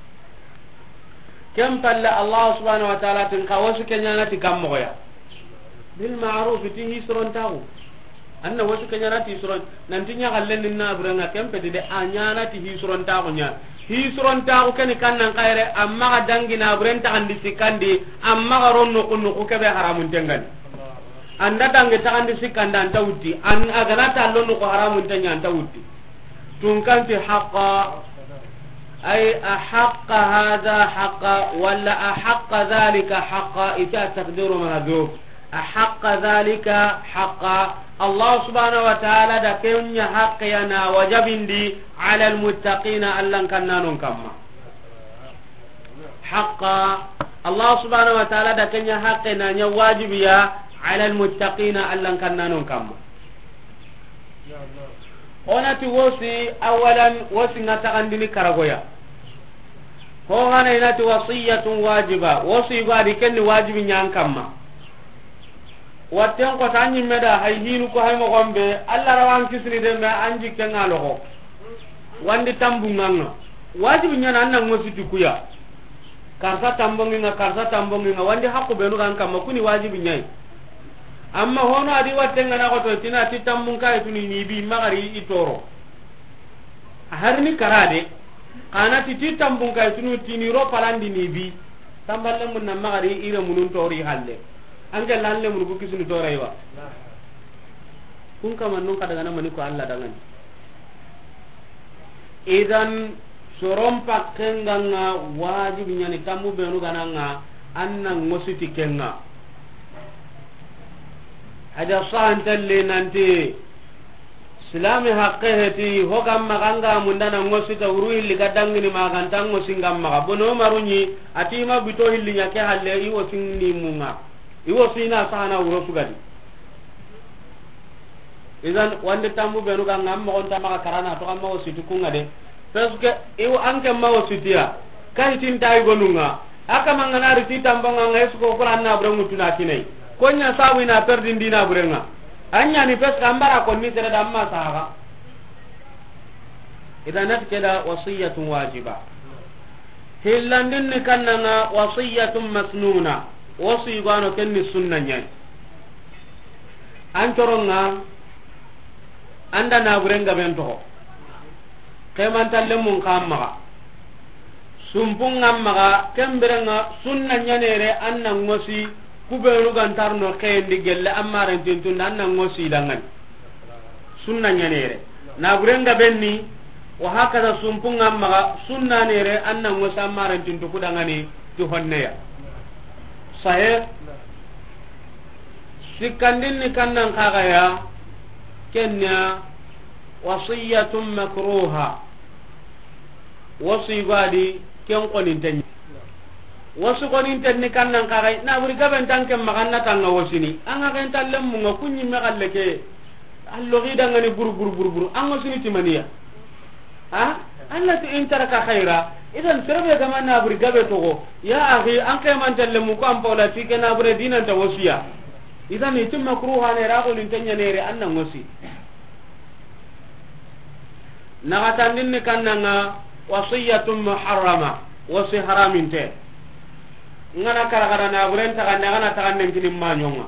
kam palla Allah subhanahu wa ta'ala tin kawasu kenya nati kam mo ya bil ma'ruf ti hisron tagu anna wasu kenya nati hisron nanti nya gallen na buranga kam pede de anya nati hisron tagu nya hisron tagu ken kannan kaire amma ga dangina burenta andi sikandi amma ga ronno kunno ko kebe haramun tengani anda dange takandi sikanda anta wutti an agana ta lonno ko haramun tanya anta wutti tun kanti haqa ay ahaqqa hadha haqa wala ahaqqa dhalika haqa ita taqdiru mahdhuf ahaqqa dhalika haqa Allah subhanahu wa ta'ala da kenya haqqiyana wajabindi ala almuttaqina allan kannanon kamma haqa Allah subhanahu wa ta'ala da kenya haqqina nya wajibiya ala almuttaqina allan kannanon kamma onati wosi awalan wosi ngata andini karagoya ho hana inati wasiyatun wajiba wosi gadi kenni wajibi nyang kamma watten ko tanyi meda hay hinu ko hay mo gombe alla rawan kisri de me anji kenga loho wandi tambunganga wajibi nyana anna ngositi kuya karsa tambonginga karsa tambonginga wandi hakku benu kan kamma kuni wajibi nyai amma hono adi wattenga na ko to tina ti tambung kay tuni ni bi magari itoro harni karade kana ti ti tambung kay tuni tini ro palandi ni bi tamballe mun na magari ire munun tori halle anga lalle mun ko kisuni toraywa kun kama non kada gana mani ko Allah dangan idan sorom pakkenganga wajibi nyani tamu benu gananga anna ngositi kenga ada sahan talle nanti islami haqqeheti hokam maganga mundana ngosita uruhi ligadangini maganta ngosingam maga bono marunyi atima bito hillinya ke halle iwo sinni munga iwo sina sana uro sugadi idan wande tambu benu ga ngam mo onta maka karana to amma wositu kunga de parce que iwo anke ma wositia kan tintai gonunga aka mangana ri titambanga ngesu ko qur'an na brengu tunatine konya sawi na perdi ndina burenga anya ni pes kambara ko ni tere damma saha idan nat keda wasiyatun wajiba hillandin ni kannanga wasiyatun masnuna wasi gano kenni sunnanya antoronga anda na burenga bento kemantalle mun kamma sumpung ngamma kemberenga sunnanya nere anna ngosi kubenu gantarno kendi gelle amare tintun anna ngosi dangan sunnanya nere na burenga benni wa hakada sumpung ngamma sunna nere anna ngosi amare tintu kudangani tu honneya sahih sikandin ni kannan kaga ya kenya wasiyatun makruha wasi gadi ken qonin tan wasu qonin tan ni kannan kaga na buri gaben tanke maganna tanga wasini anga kan tallem mu ngakunyi me galleke allo gidanga ni bur bur bur bur anga sini timaniya ha allati intaraka khaira idan serbe gama na buri gabe togo ya akhi an kay man talle mu ko am pawla tike na bure dinan ta wasiya idan ni tum makruha ne ra ko lintanya ne re annan wasi na gatandin ni kannanga wasiyatun muharrama wasi haramin te ngana kara kara na bure ta kan ngana ta kan nen kinim manyonga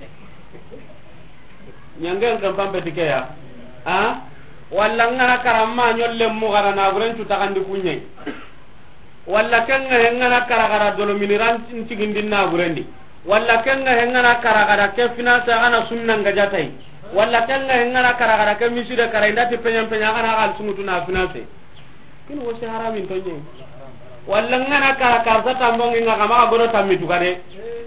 nyangen kan pampe tike ya ha walla ngana kara manyolle mu gara na bure tu ta kan di kunyai walla kenga hengana karagara dolo miniran tigindin na burendi walla kenga hengana karagara ke finance ana sunna ngajatai walla kenga hengana karagara ke misire kara indati penyam penyam kana hal sungutu na finance kin wosi haramin tonye walla ngana karakar sa tambongi ngaka maka godo tamitu kade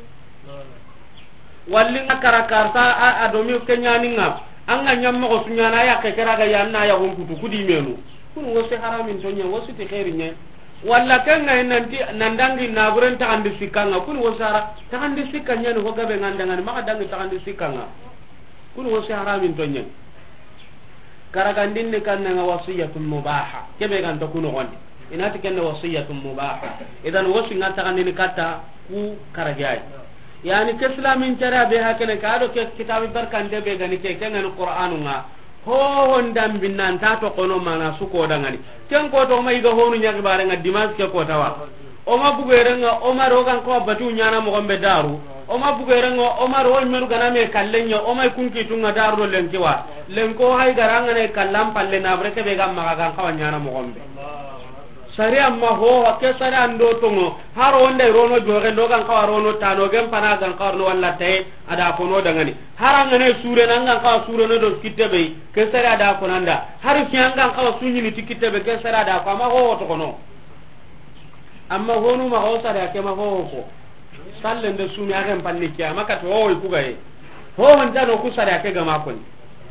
walli ngana karakar sa adomi kenyani ngam anga nyamma ko sunyana ya kekeraga yanna ya hunkutu kudi menu kun wosi haramin tonye wosi ti khairinya walla kenga nanti nandangi naburen ta andi sikanga kun wosara ta andi sikanya no gabe ngandanga maka dangi ta andi sikanga kun wosara min tonya karagandin ne kannanga wasiyatun mubaha kebe gan to kuno gondi inati kenna wasiyatun mubaha idan wasinga tagandini katta ku karagay yani ke islamin cara be hakene kado ke kitabi barkande be gani ke kenan qur'anunga ho hondam binnan ta to kono mana su ko dangani ken ko to mai ga honu nyaki bare nga dimas ke ko tawa o ma bugerenga o ma rogan ko batu nyana mo gombe daru o ma bugerenga o ma ro meru gana me kallenya o mai kunki tunga daru lenkiwa lenko hay garanga ne kallam palle na breke be gam maga kan kawan nyana mo gombe sari amma ho ke sari ando tongo haro wonde rono joge dogan kawa rono tano gem pana gan kawno walla tay ada kono dangani haranga ne sure nanga kawa sure no do kitebe ke sari ada konanda haru fianga kawa sunyi ni tikitebe ke sari ada ko ma ho to kono amma honu ma ho sari ke ma ho ko sallen de sumi agem panni kya maka to ho ku gaye ho hon tano ku sari ke gama ko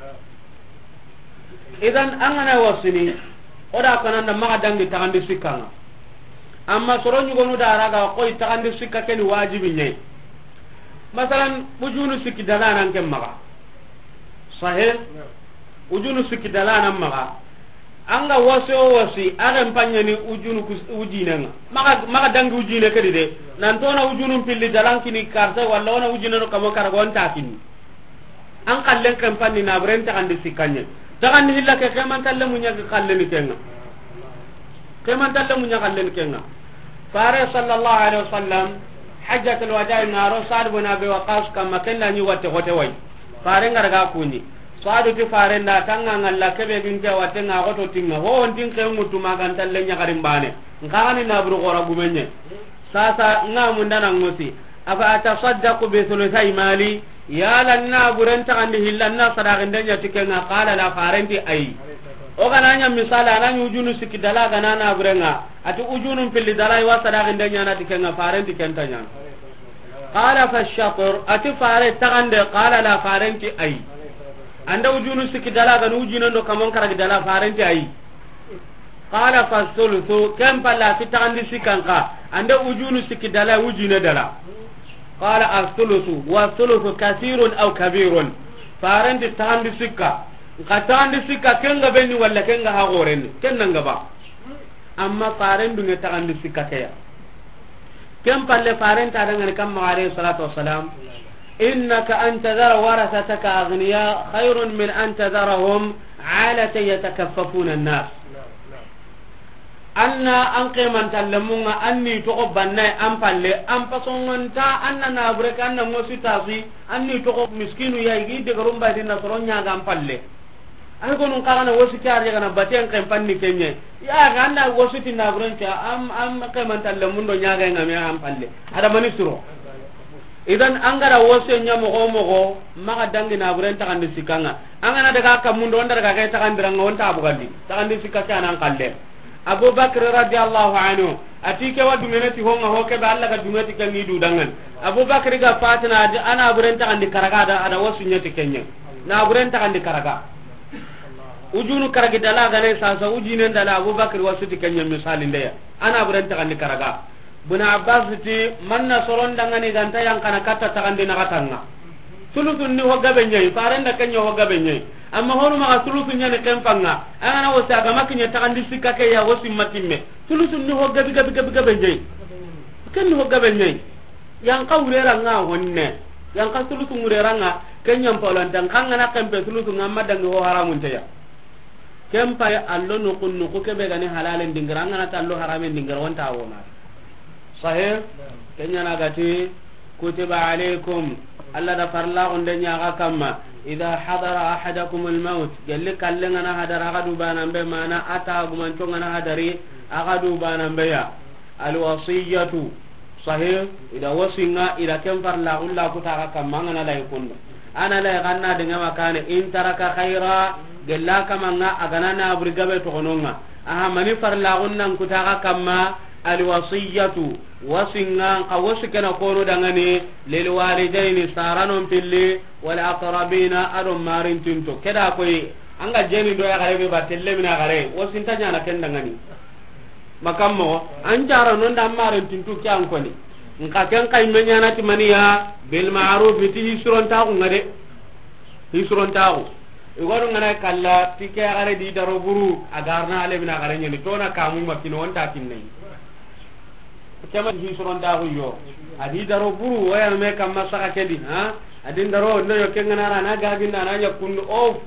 idan angana wasini oda kananda maga dangi tagandi sikkanga amma soro nyugonu daraga koy tagandi sikka ken wajibi nyai masalan ujunu sikki dalanan ken maga sahih ujunu sikki dalanan maga anga waso wasi aga mpanyani ujunu ujinanga maga maga dangi ujine kedi de nan tona ujunu pilli dalankini karta walla ona ujine no kamo karagon takini an kallen kan panni na brenta kandi sikkanye dagan hilla ke keman talle munya ke kalleni kenga keman talle munya kalleni kenga fare sallallahu alaihi wasallam hajjatul wada ngaro sad bona be waqas kam makenna ni watte hote way fare ngarga kuni sadu ti fare nda tanga ngalla kebe ginja watte nga goto tinga ho on tin ke mutu magan talle nya garim bane ngani na buru gora gumenye sasa nga mundana ngosi aba atasaddaqu bi thuluthai mali ya lanna burenta kandi hillanna sadaqinde nya tikenga qala la farenti ay o gananya misala anani ujunu sikidala ganana burenga ati ujunu pilli dalai wa sadaqinde nya na tikenga farenti kentanya qala fa shatr ati fare tagande qala la farenti ay anda ujunu sikidala ganu ujunu ndo kamon kara gidala farenti ay qala fa thuluthu kam palla fi tagandi sikanka anda ujunu sikidala ujine dala قال الثلث والثلث كثير او كبير فارنت تاندي سكا قتاندي سكا كنغا بني ولا كنغا هاغورن كننغا با اما فارندو ني تاندي سكا كيا كم بالله فارنت ادان كم عليه الصلاه والسلام انك انت ذر ورثتك اغنياء خير من ان تذرهم عالة يتكففون الناس anna an qiman tallamunga anni to banna am palle am pasongonta anna na bureka anna mositasi anni to miskinu yayi de garumba dinna soronya ga am palle ay gonun kana wosita ya kana baten kan panni kenye ya ganna wositi na burenca am am qiman tallamundo nyaga ngame am palle ada manisuro idan angara wose nyamo go mogo maga dangi na burenta kan disikanga angana daga kamundo ndar ga ga ta kan diranga wonta abugandi ta kan disikaka nan kalle Abu Bakr radhiyallahu anhu atike wa dumeneti honga hoke ba Allah ga dumeti kan ni dudangan Abu Bakr ga fatina ana burenta kan di karaga ada ada wasunya tikenya na burenta kan di karaga ujunu karagi dala ga ne sa sa ujine dala Abu Bakr wasu tikenya misalin de ana burenta kan di karaga Buna Abbas ti manna soron dangani ganta yang kana kata takandi na katanga sulutun ni hoga benyai parenda kenya hoga benyai amma hono ma sulutun nyane kempanga ana wasa ga makinya takandi sikake ya wasi matimme sulutun ni hoga biga biga biga benyai ken hoga benyai yang kawrera nga wonne yang ka sulutun murera nga kenya mpalan dan kanga na kempe sulutun ngamma dangi ho haramun teya kempa ya allo no kunnu ko kebe gani halalen dingranga na tallo haramen dingar wonta wona sahih kenya nagati kutiba alaykum alla da farla on de nyaga kamma idha hadara ahadakum almaut galli kallenga na hadara gadu banambe mana ata guman tonga na hadari agadu banambe ya alwasiyatu sahih ida wasinga ida kem farla ulla kutaka kamma ngana lay kunno ana lay ganna de ngama kane in taraka khaira galla kamanga agana na burgabe to kononga aha mani farla unnan kutaka kamma alwasiyatu wasinga qawasikana kono dangane lil walidaini saranon pilli wal aqrabina adon marin tinto keda koy anga jeni do ya gare be batelle mina gare wasinta nyana ken dangani makammo anjara non da marin tinto kyan koni nka ken kay menyana ti maniya bil ma'ruf ti hisron ta ko ngade hisron ta ko igonu ngana kalla tike agare di daro buru agarna ale bina agare nyani tona kamu makino onta kinne kema hi soronta huyo adi daro buru waya me kam masaka kedi ha adin daro no yo kengana rana gabina na yakun of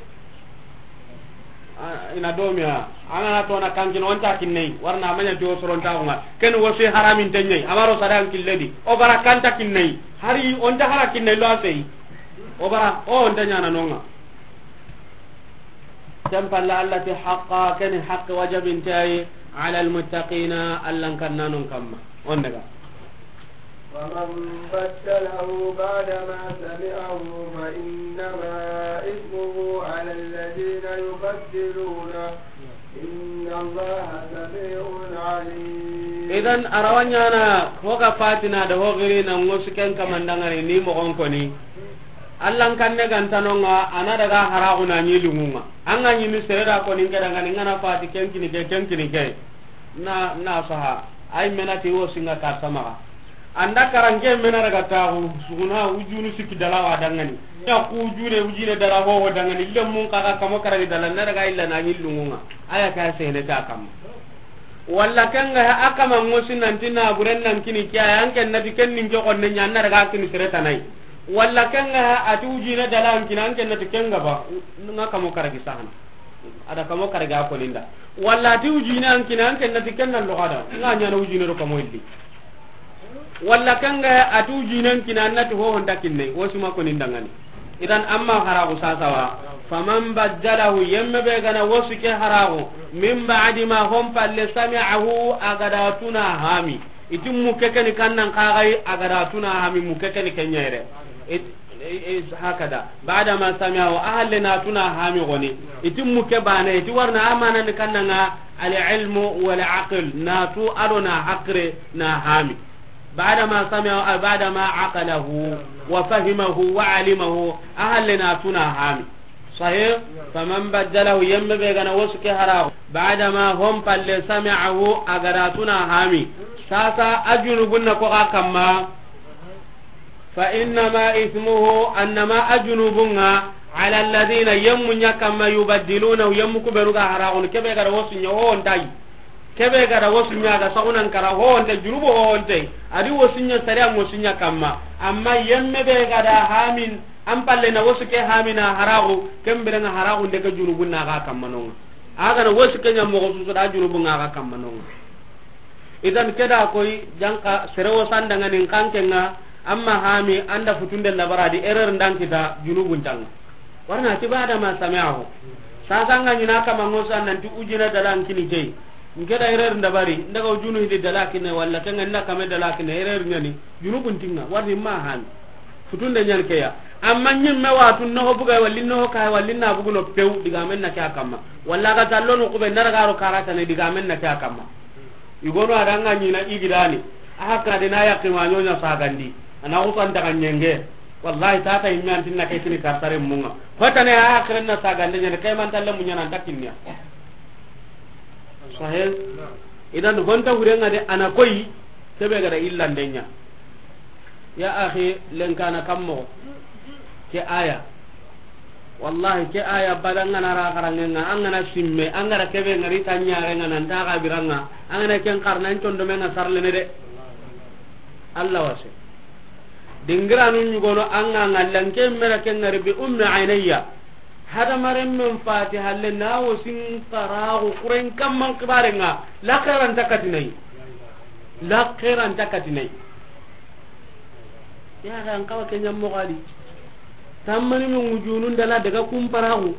ina domia ana tona kankino onta kinne warna manya do soronta hunga ken wosi haramin tenye amaro sadan killedi o barakanta kinne hari onta harakinne lo asei o bara o onta nyana nonga تنفل التي حقا كان حق وجب انتهي على المتقين ألن كنانون كما ونقا ومن بدله بعدما سمعه فإنما إثمه على الذين يبدلونه إن الله سميع عليم. إذن أروانيا أنا هوكا فاتنا ده هوغرينا موسكين كمان دعاني نيمو غنكوني allan kanne gantanonga ana daga haraguna ni lungunga anga ni misera ko ninga daga ninga fati kenkini ke kenkini ke na na saha ay menati wo singa ka sama anda karange mena daga tawu suguna ujunu sikki dalawa dangani ya ku ujune ujine dala ho dangani lemmun kaka kamo karagi dala na daga illa na ni lungunga aya ka sene ta kam walla kanga akama ngosi nantina buren nan kini kya yanken na diken ninjo ko nenya na daga kini sereta nai walla kanga atujina dalan kinan kenna tikenga ba nga kamo karagi sahana ada kamo karagi ko linda walla atujina an kinan kenna tikenna logada nga nyana ujina ro kamo illi walla kanga atujina kinan nati ho honda kinne wosuma ko linda ngani idan amma haragu sasawa faman baddalahu yamma be gana wosuke haragu min ba'di ma hum palle sami'ahu agadatuna hami itimmu kekeni kannan kagai agadatuna hami mukekeni kenyere hakada baada ma sami'a wa ahlina tuna hami goni itimmu ke bana iti warna amana ni kannanga al ilmu wal aql natu adona hakre na hami baada ma sami'a baada ma aqalahu wa fahimahu wa alimahu ahlina tuna hami sahih faman baddalahu yamma be gana wasuke harago baada ma hum palle sami'ahu agara tuna hami sasa ajunubunna ko akamma فإنما إثمه أنما أجنبنا على الذين يمنع كما يبدلونه يمكو بروغا هراغون كبه غدا وسنيا هون تاي كبه غدا وسنيا غا سونن كرا هون تاي جروبو هون تاي ادي وسنيا سريا وسنيا كما اما يمه به غدا حامين ام بالنا وسكه حامينا هراغو كمبرنا هراغون دغ جروبنا غا كما نون aga na wosuke nya mo so da jurubunga غا كما نون idan keda koy janka serewo sandanga nin kankenga amma hami anda futunde labaradi erreur ndankita junubun tanga warna tibada ma sami'ahu sasanga nyina kama ngosa nanti ujina dalan kini kei ngeda erreur ndabari ndaga junu hidi dalakine walla tanga nda kame dalakine erreur nyani junubun tinga warni ma hami futunde nyan keya amma nyimme watu no buga walli no kay walli na bugu no pew diga men na kya kama walla ga tallono ko be ndaraga ro karata ne diga men na kya kama igono adanga nyina igidani aka de na yakima nyonya sagandi ana utan daga nyenge wallahi tata imman tinna kay tini kartare munga hotane ha akhiran na sagande nyane kay man talle munya nan takinnya sahel idan honta hurenga de ana koyi tebe gara illa ndenya ya akhi len kana kammo ke aya wallahi ke aya badanga nara karangenga angana simme angara kebe ngari tanya renga nan ta ga biranga angana ken karnan condo menga sarlene de Allah wase dingiranu nyugono anga ngallanke mera kenngari bi ummi aynayya hada maram min fatiha lana wasin qara'u qur'an kam man kibarenga la khairan takatinai la khairan takatinai ya ga an kawa kenya mo gali tammani min wujunun dala daga kum parahu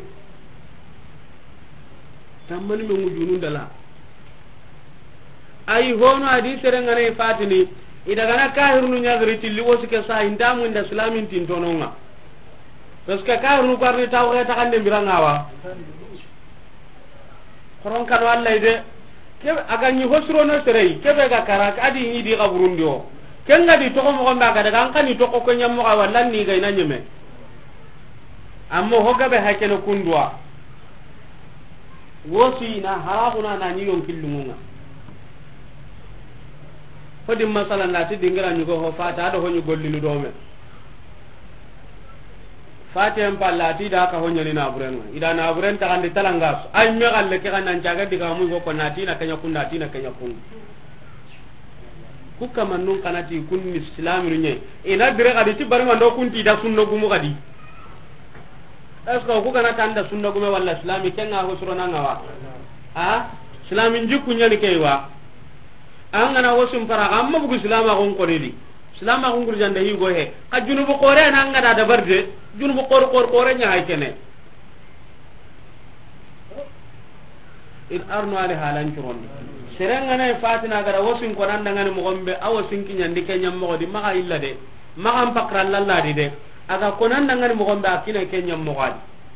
tammani min wujunun dala ay hono adi serengane fatini idagana kahirnu nyagri tilli wosike sa indamu inda islamin tintononga parce que kahirnu garni tawre ta kande birangawa koron kan wallahi de ke aga ni hosro no serei kebe ga karak adi ni di gaburundi o kenga di to ko mo gamba ga daga kan ni to ko ko nyammo ga wallan ni ga ina nyeme ammo hoga be hakeno kundwa wosi na harabuna na ni yon killunga fodi masala ngati dingira nyugo ho fata do honyu gollinu do men fatem pallati da ka honya ni na burenga ida na buren ta kan ditalanga ay me galle ke kan nan jaga diga mu ko nati na kanya kun nati na kanya kun ku kamannun kanati kun islamu nye ina dire ga ti barma ndo kun ti da sunno gumu gadi esko ku kana tanda sunno gumu walla islami kenga ho surona ngawa ha islamin jikunya ni kaywa an gana wasum para amma bugu islama gon ko ni islama gon gurjanda hi go he ka junubu qore na ngada da barde junubu qor qor qore nya hay kene in arno ali halan turon serenga na fatina gara wasum ko nan ngani mo gombe awasin kinyandi kenya mo di maka illa de maka pakra lalla di de aga ko nan ngani mo gombe akina kenya mo gadi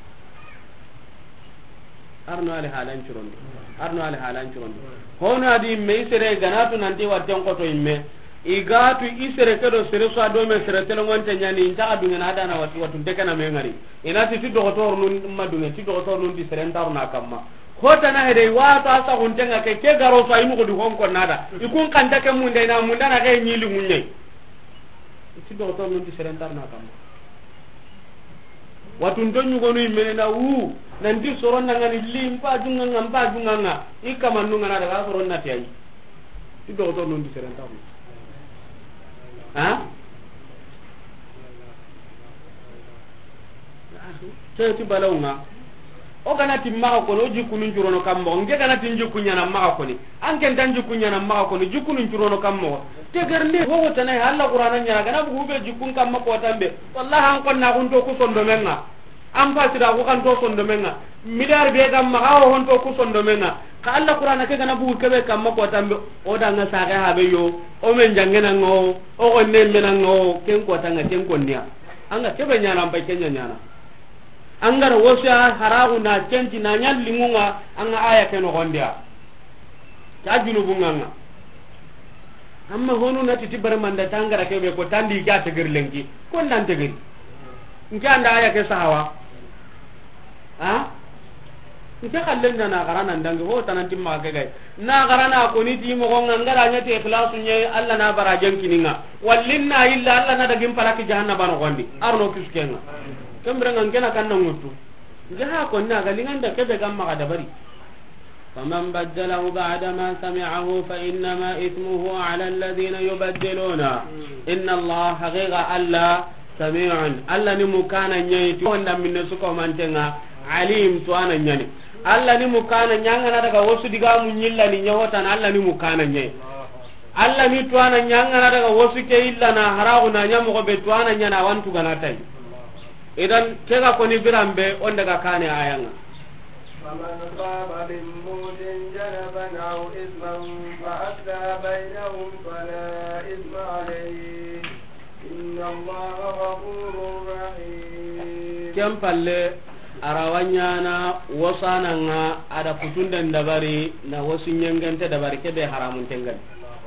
arno ali halan turon arno ali halan turon hono adi me sere ganatu nanti watten ko to imme igatu isere kedo sere so ado me sere telo ngonte nyani inta adunga na dana watu watu dekana me ngari inati ti doktor nun madunga ti doktor nun di sere ntar na kamma hota na hede wato asa huntenga ke ke garo so ayimu ko du honko nada ikun kanta ke munde na munda na ke nyili munye ti doktor nun di sere ntar na kamma watu ndonyu gonu imme na wu nanti soron ngani limpa junga ngamba junga nga ikama nunga na daga soron na tiai ti doktor nun di sere ntar ha ke ti balawunga o kana timma ko no jikunun jurono kammo nge kana tin jikunya na maka ko ni an ken tan jikunya na maka ko ni jikunun jurono kammo te garne ho wota na Allah qur'anan nya kana bu be jikun kamma ko tambe wallahi an kon na kun to ku sondo menga an fa sida ko kan to sondo menga midar be gam maka ho hon to ku sondo menga ka Allah qur'ana ke kana bu kebe kamma ko tambe o da nga saga ha be yo o men jangena ngo o ko ne mena ngo ken ko tanga ken ko nya anga kebe nya na ba kenya nya na angara wosya haragu na centi na nyal lingunga anga aya ke no gondia ta junubunga amma honu na titi barmanda tangara kebe ko tandi ga teger lengi ko ndan teger nka anda aya ke sahawa ha nka kallen na garana ndangi ho tananti ma ke gai na garana ko ni ti mo gonga ngara nya te ikhlasu nye alla na barajen kininga wallinna illa alla na dagim palaki jahannaba no gondi arno kiskenga kembra ngana kan ngutu jaha ko na galinganda kebe gamma kada bari faman baddalahu ba'da ma sami'ahu fa inna ma ithmuhu 'ala alladhina yubaddiluna inna allaha haqiqa alla sami'un alla ni mukana nyai to wanda minne suko mantenga alim to ana nyani alla ni mukana nyanga na daga wasu diga mun nyilla ni nyawata na alla ni mukana nyai alla ni to ana nyanga na daga wasu ke illa na haragu na nyamo ko be to ana nyana wantu ganatai idan kega ko ni birambe on daga kane ayanga faman qaba bil mudin janaban aw isman fa asla bainahum fala isma alayhi inna allaha ghafurur rahim kem palle arawanya na wasana nga ada putundan dabari na wasu nyengante dabari kebe haramun tengal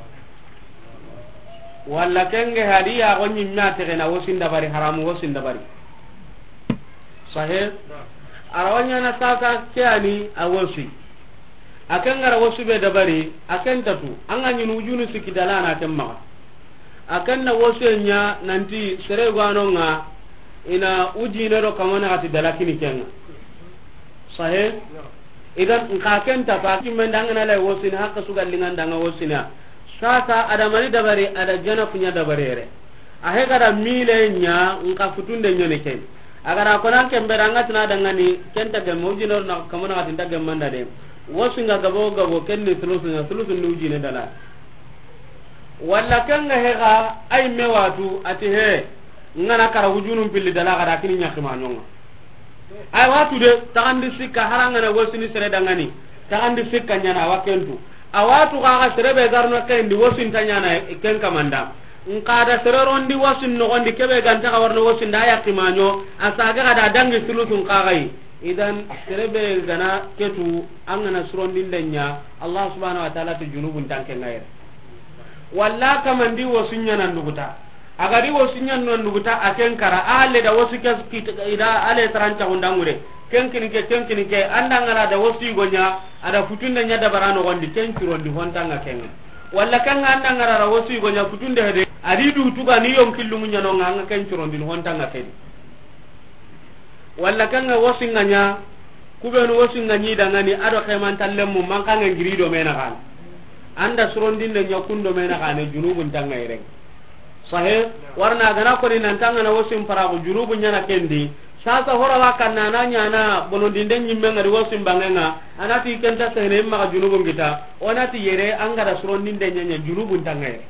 walla kenge hadiya ko nyimma tere na wasu dabari haramu wasu dabari sahih arawanya na saka kiani awosi akan ngara wosu be dabari akan tatu anga nyinu ujunu sikidala na temma akan na wosu nya nanti sere gwano nga ina ujine ro kamana ati dalakini kenga sahih idan nkaken tata kimenda ngana la wosu ni hakka sugal linganda nga wosu na saka ada mani dabari ada jana punya dabarere ahe kada mile nya nka futunde nyone ken agara konan kemberanga tana dangani kenta ga mujino na kamana atinda ga manda de wasinga gabo gabo kenni sulusunga sulusun ujine dala walla kanga hega ay mewatu ati he ngana kara wujunum pilli dala gara kini nyakima nyonga ay watu de tagandi sikka haranga na wasini sere dangani tagandi sikka nyana wakentu awatu ga serebe garno kendi wasin tanyana ken kamanda nkada sererondi wasin no gondi kebe ganta ka warno wasin da yakimanyo asaga kada dangi sulutun qagai idan serebe gana ketu angana surondi lenya Allah subhanahu wa ta'ala tu junubun tanke ngair walla kamandi wasinya nan duguta agadi wasinya nan duguta aken kara ale da wasika ida ale taranta hundangure kenkini ke kenkini ke andangana da wasi gonya ada futunda nya da barano gondi kenkirondi hontanga kenga walla kan anda ngara wasi gonya futunde hede adi du tuga ni yon killu munya no nganga ken curondi honta ngakedi walla kanga wasinganya kubenu wasinganyi dangani ado keman tallemu mankanga ngirido mena kan anda surondin de nyakundo mena kan junubun tangaire sahe warna gana ko ni nantanga na wasim parago junubun nyana kendi sasa hora wakanna nanya na bonondin den nyimme ngari wasim bangenga anati kenta sene ma junubun kita onati yere angara surondin de nyanya junubun tangaire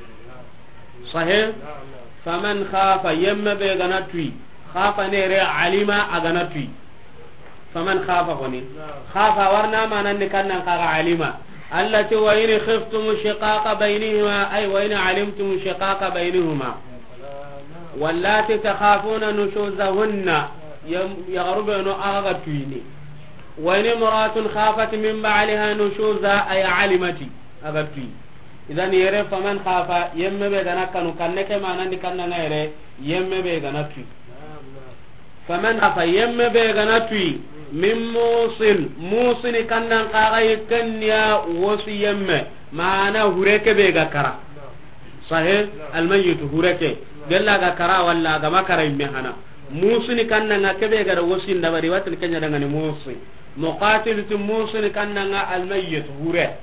sahe faman khafa yemma be gana tui khafa nere alima agana tui faman khafa koni khafa warna manan ni kannan kaga alima allati wa in khiftum shiqaqa bainihima ay wa in alimtum shiqaqa bainihima wallati takhafuna nushuzahunna yaghrubuna aga tuini wa in imratun khafat min ba'liha nushuza ay alimati aga tui idan yere faman khafa yemme be gana kanu kanne ke manan ni kannan yere yemme be gana tui faman khafa yemme be gana tui min musin musini kannan kagai kanya wasiyemme maana hureke be ga kara sahih almayyit hureke gella ga kara walla ga makara imme hana musini kannan ngakebe ga wasin da bari watin kanya daga ni musin muqatil tu musini kannan almayyit hure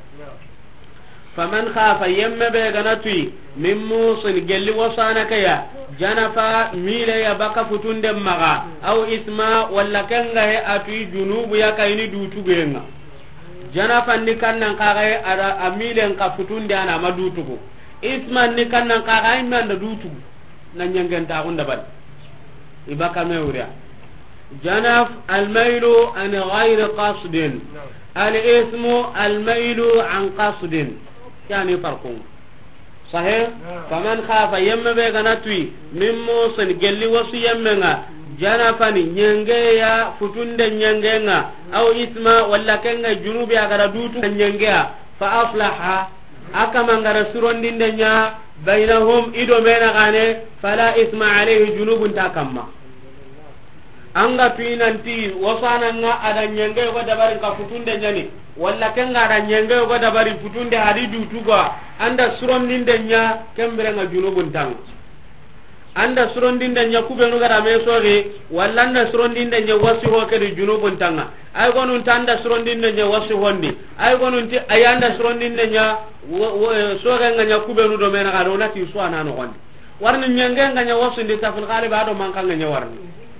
faman khafa yemme be ga natui min musin gelli wasana kaya janafa mile ya baka futunde maga au isma walla kanga he atu junubu ya kayni dutu genga janafa ni kannan kaga ara amile ka futunde ana madutugo isma ni kannan kaga imanda dutu nan nyangen ta gonda bal ibaka mewriya janaf almailu an ghayr qasdin al ismu almailu an qasdin yani farqu sahih faman khafa yemme be ganatui min musin gelli wasu yemmenga janafani nyenge ya futunde nyengenga au isma walla kenga junubi agara dutu nyengeya fa aslaha akama ngara surondinde nya bainahum ido mena gane fala isma alayhi junubun takamma anga pinanti wasana nga ada nyenge ko dabari ka futunde nyani walla kenga ada nyenge ko dabari futunde hadi dutu go anda surondinde nya kembere nga junubun tang anda surondinde nya kubenu gara mesori walla anda surondinde nya wasi ho kedi junubun tanga ay gonun tanda surondinde nya wasi hondi ay gonun ti ayanda surondinde nya soga nga nya kubenu do mena gara onati suana no gondi warni nyenge nga nya wasi ndi tafil ghalib ado mankanga nya warni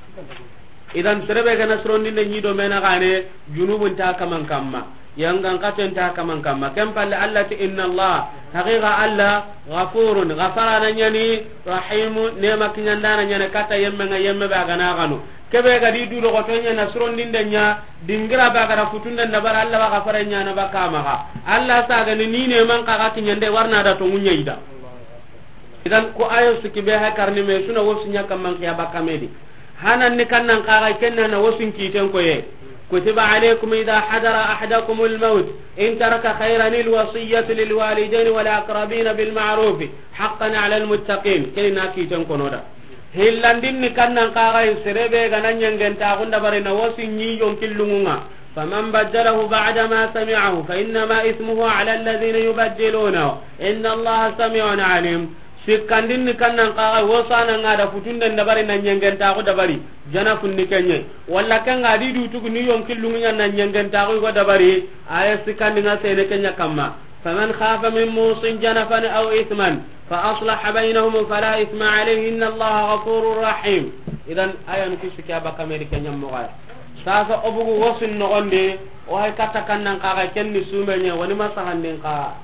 idan serebe gana surondinde nyi do mena gane junubun ta kaman kamma yangan katen ta kaman kamma kam palle allati inna allah haqiqa alla ghafurun ghafarana nyani rahimun nema kinyandana nyane kata yemme nga yemme ba gana ganu kebe ga di dudo ko tonya na surondinde nya dingira ba ga futunda na bar alla wa ghafara nya na bakama ha alla saga ni ne man ka ga kinyande warna da to munya ida idan ko ayo sikibe ha karni me suna wosinya kamman kiya bakamedi hanan ni kannan kaga kenna na wasin kiten ko ye kutiba alaykum idha hadara ahadakum al-maut in taraka khayran al-wasiyyah lil-walidayn wal-aqrabin bil-ma'ruf haqqan 'ala al-muttaqin kayna kiten ko noda hillandin ni kannan kaga serebe gananyen genta gunda bare na wasin nyi yon killunga faman badalahu ba'da ma sami'ahu fa inna ma ismuhu 'ala alladhina yubaddiluna inna allaha sami'un 'alim sikandin ni kannan kaga wosana ngada futunde ndabari na nyengenta ko dabari jana funni kenye walla kan ngadi du tugu ni yon killungunya na nyengenta ko dabari aya sikandin na sene kenya kamma faman khafa min musin janafan aw ithman fa aslaha bainahum fala ithma alayhi inna allaha ghafurur rahim idan aya nu kisika baka meri kenya mo ga sasa obugu wosin no gonde o hay kata kannan kaga kenni sumenya woni masahan den ka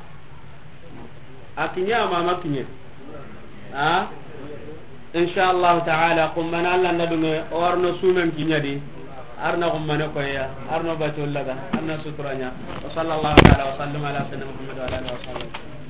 akinya mama kinya ha inshallah taala kumbana alla nadunge orno sumen kinyadi arna kumbane ko ya arno batol laga arna suturanya sallallahu alaihi wa sallam ala sayyidina muhammad wa ala alihi wa sallam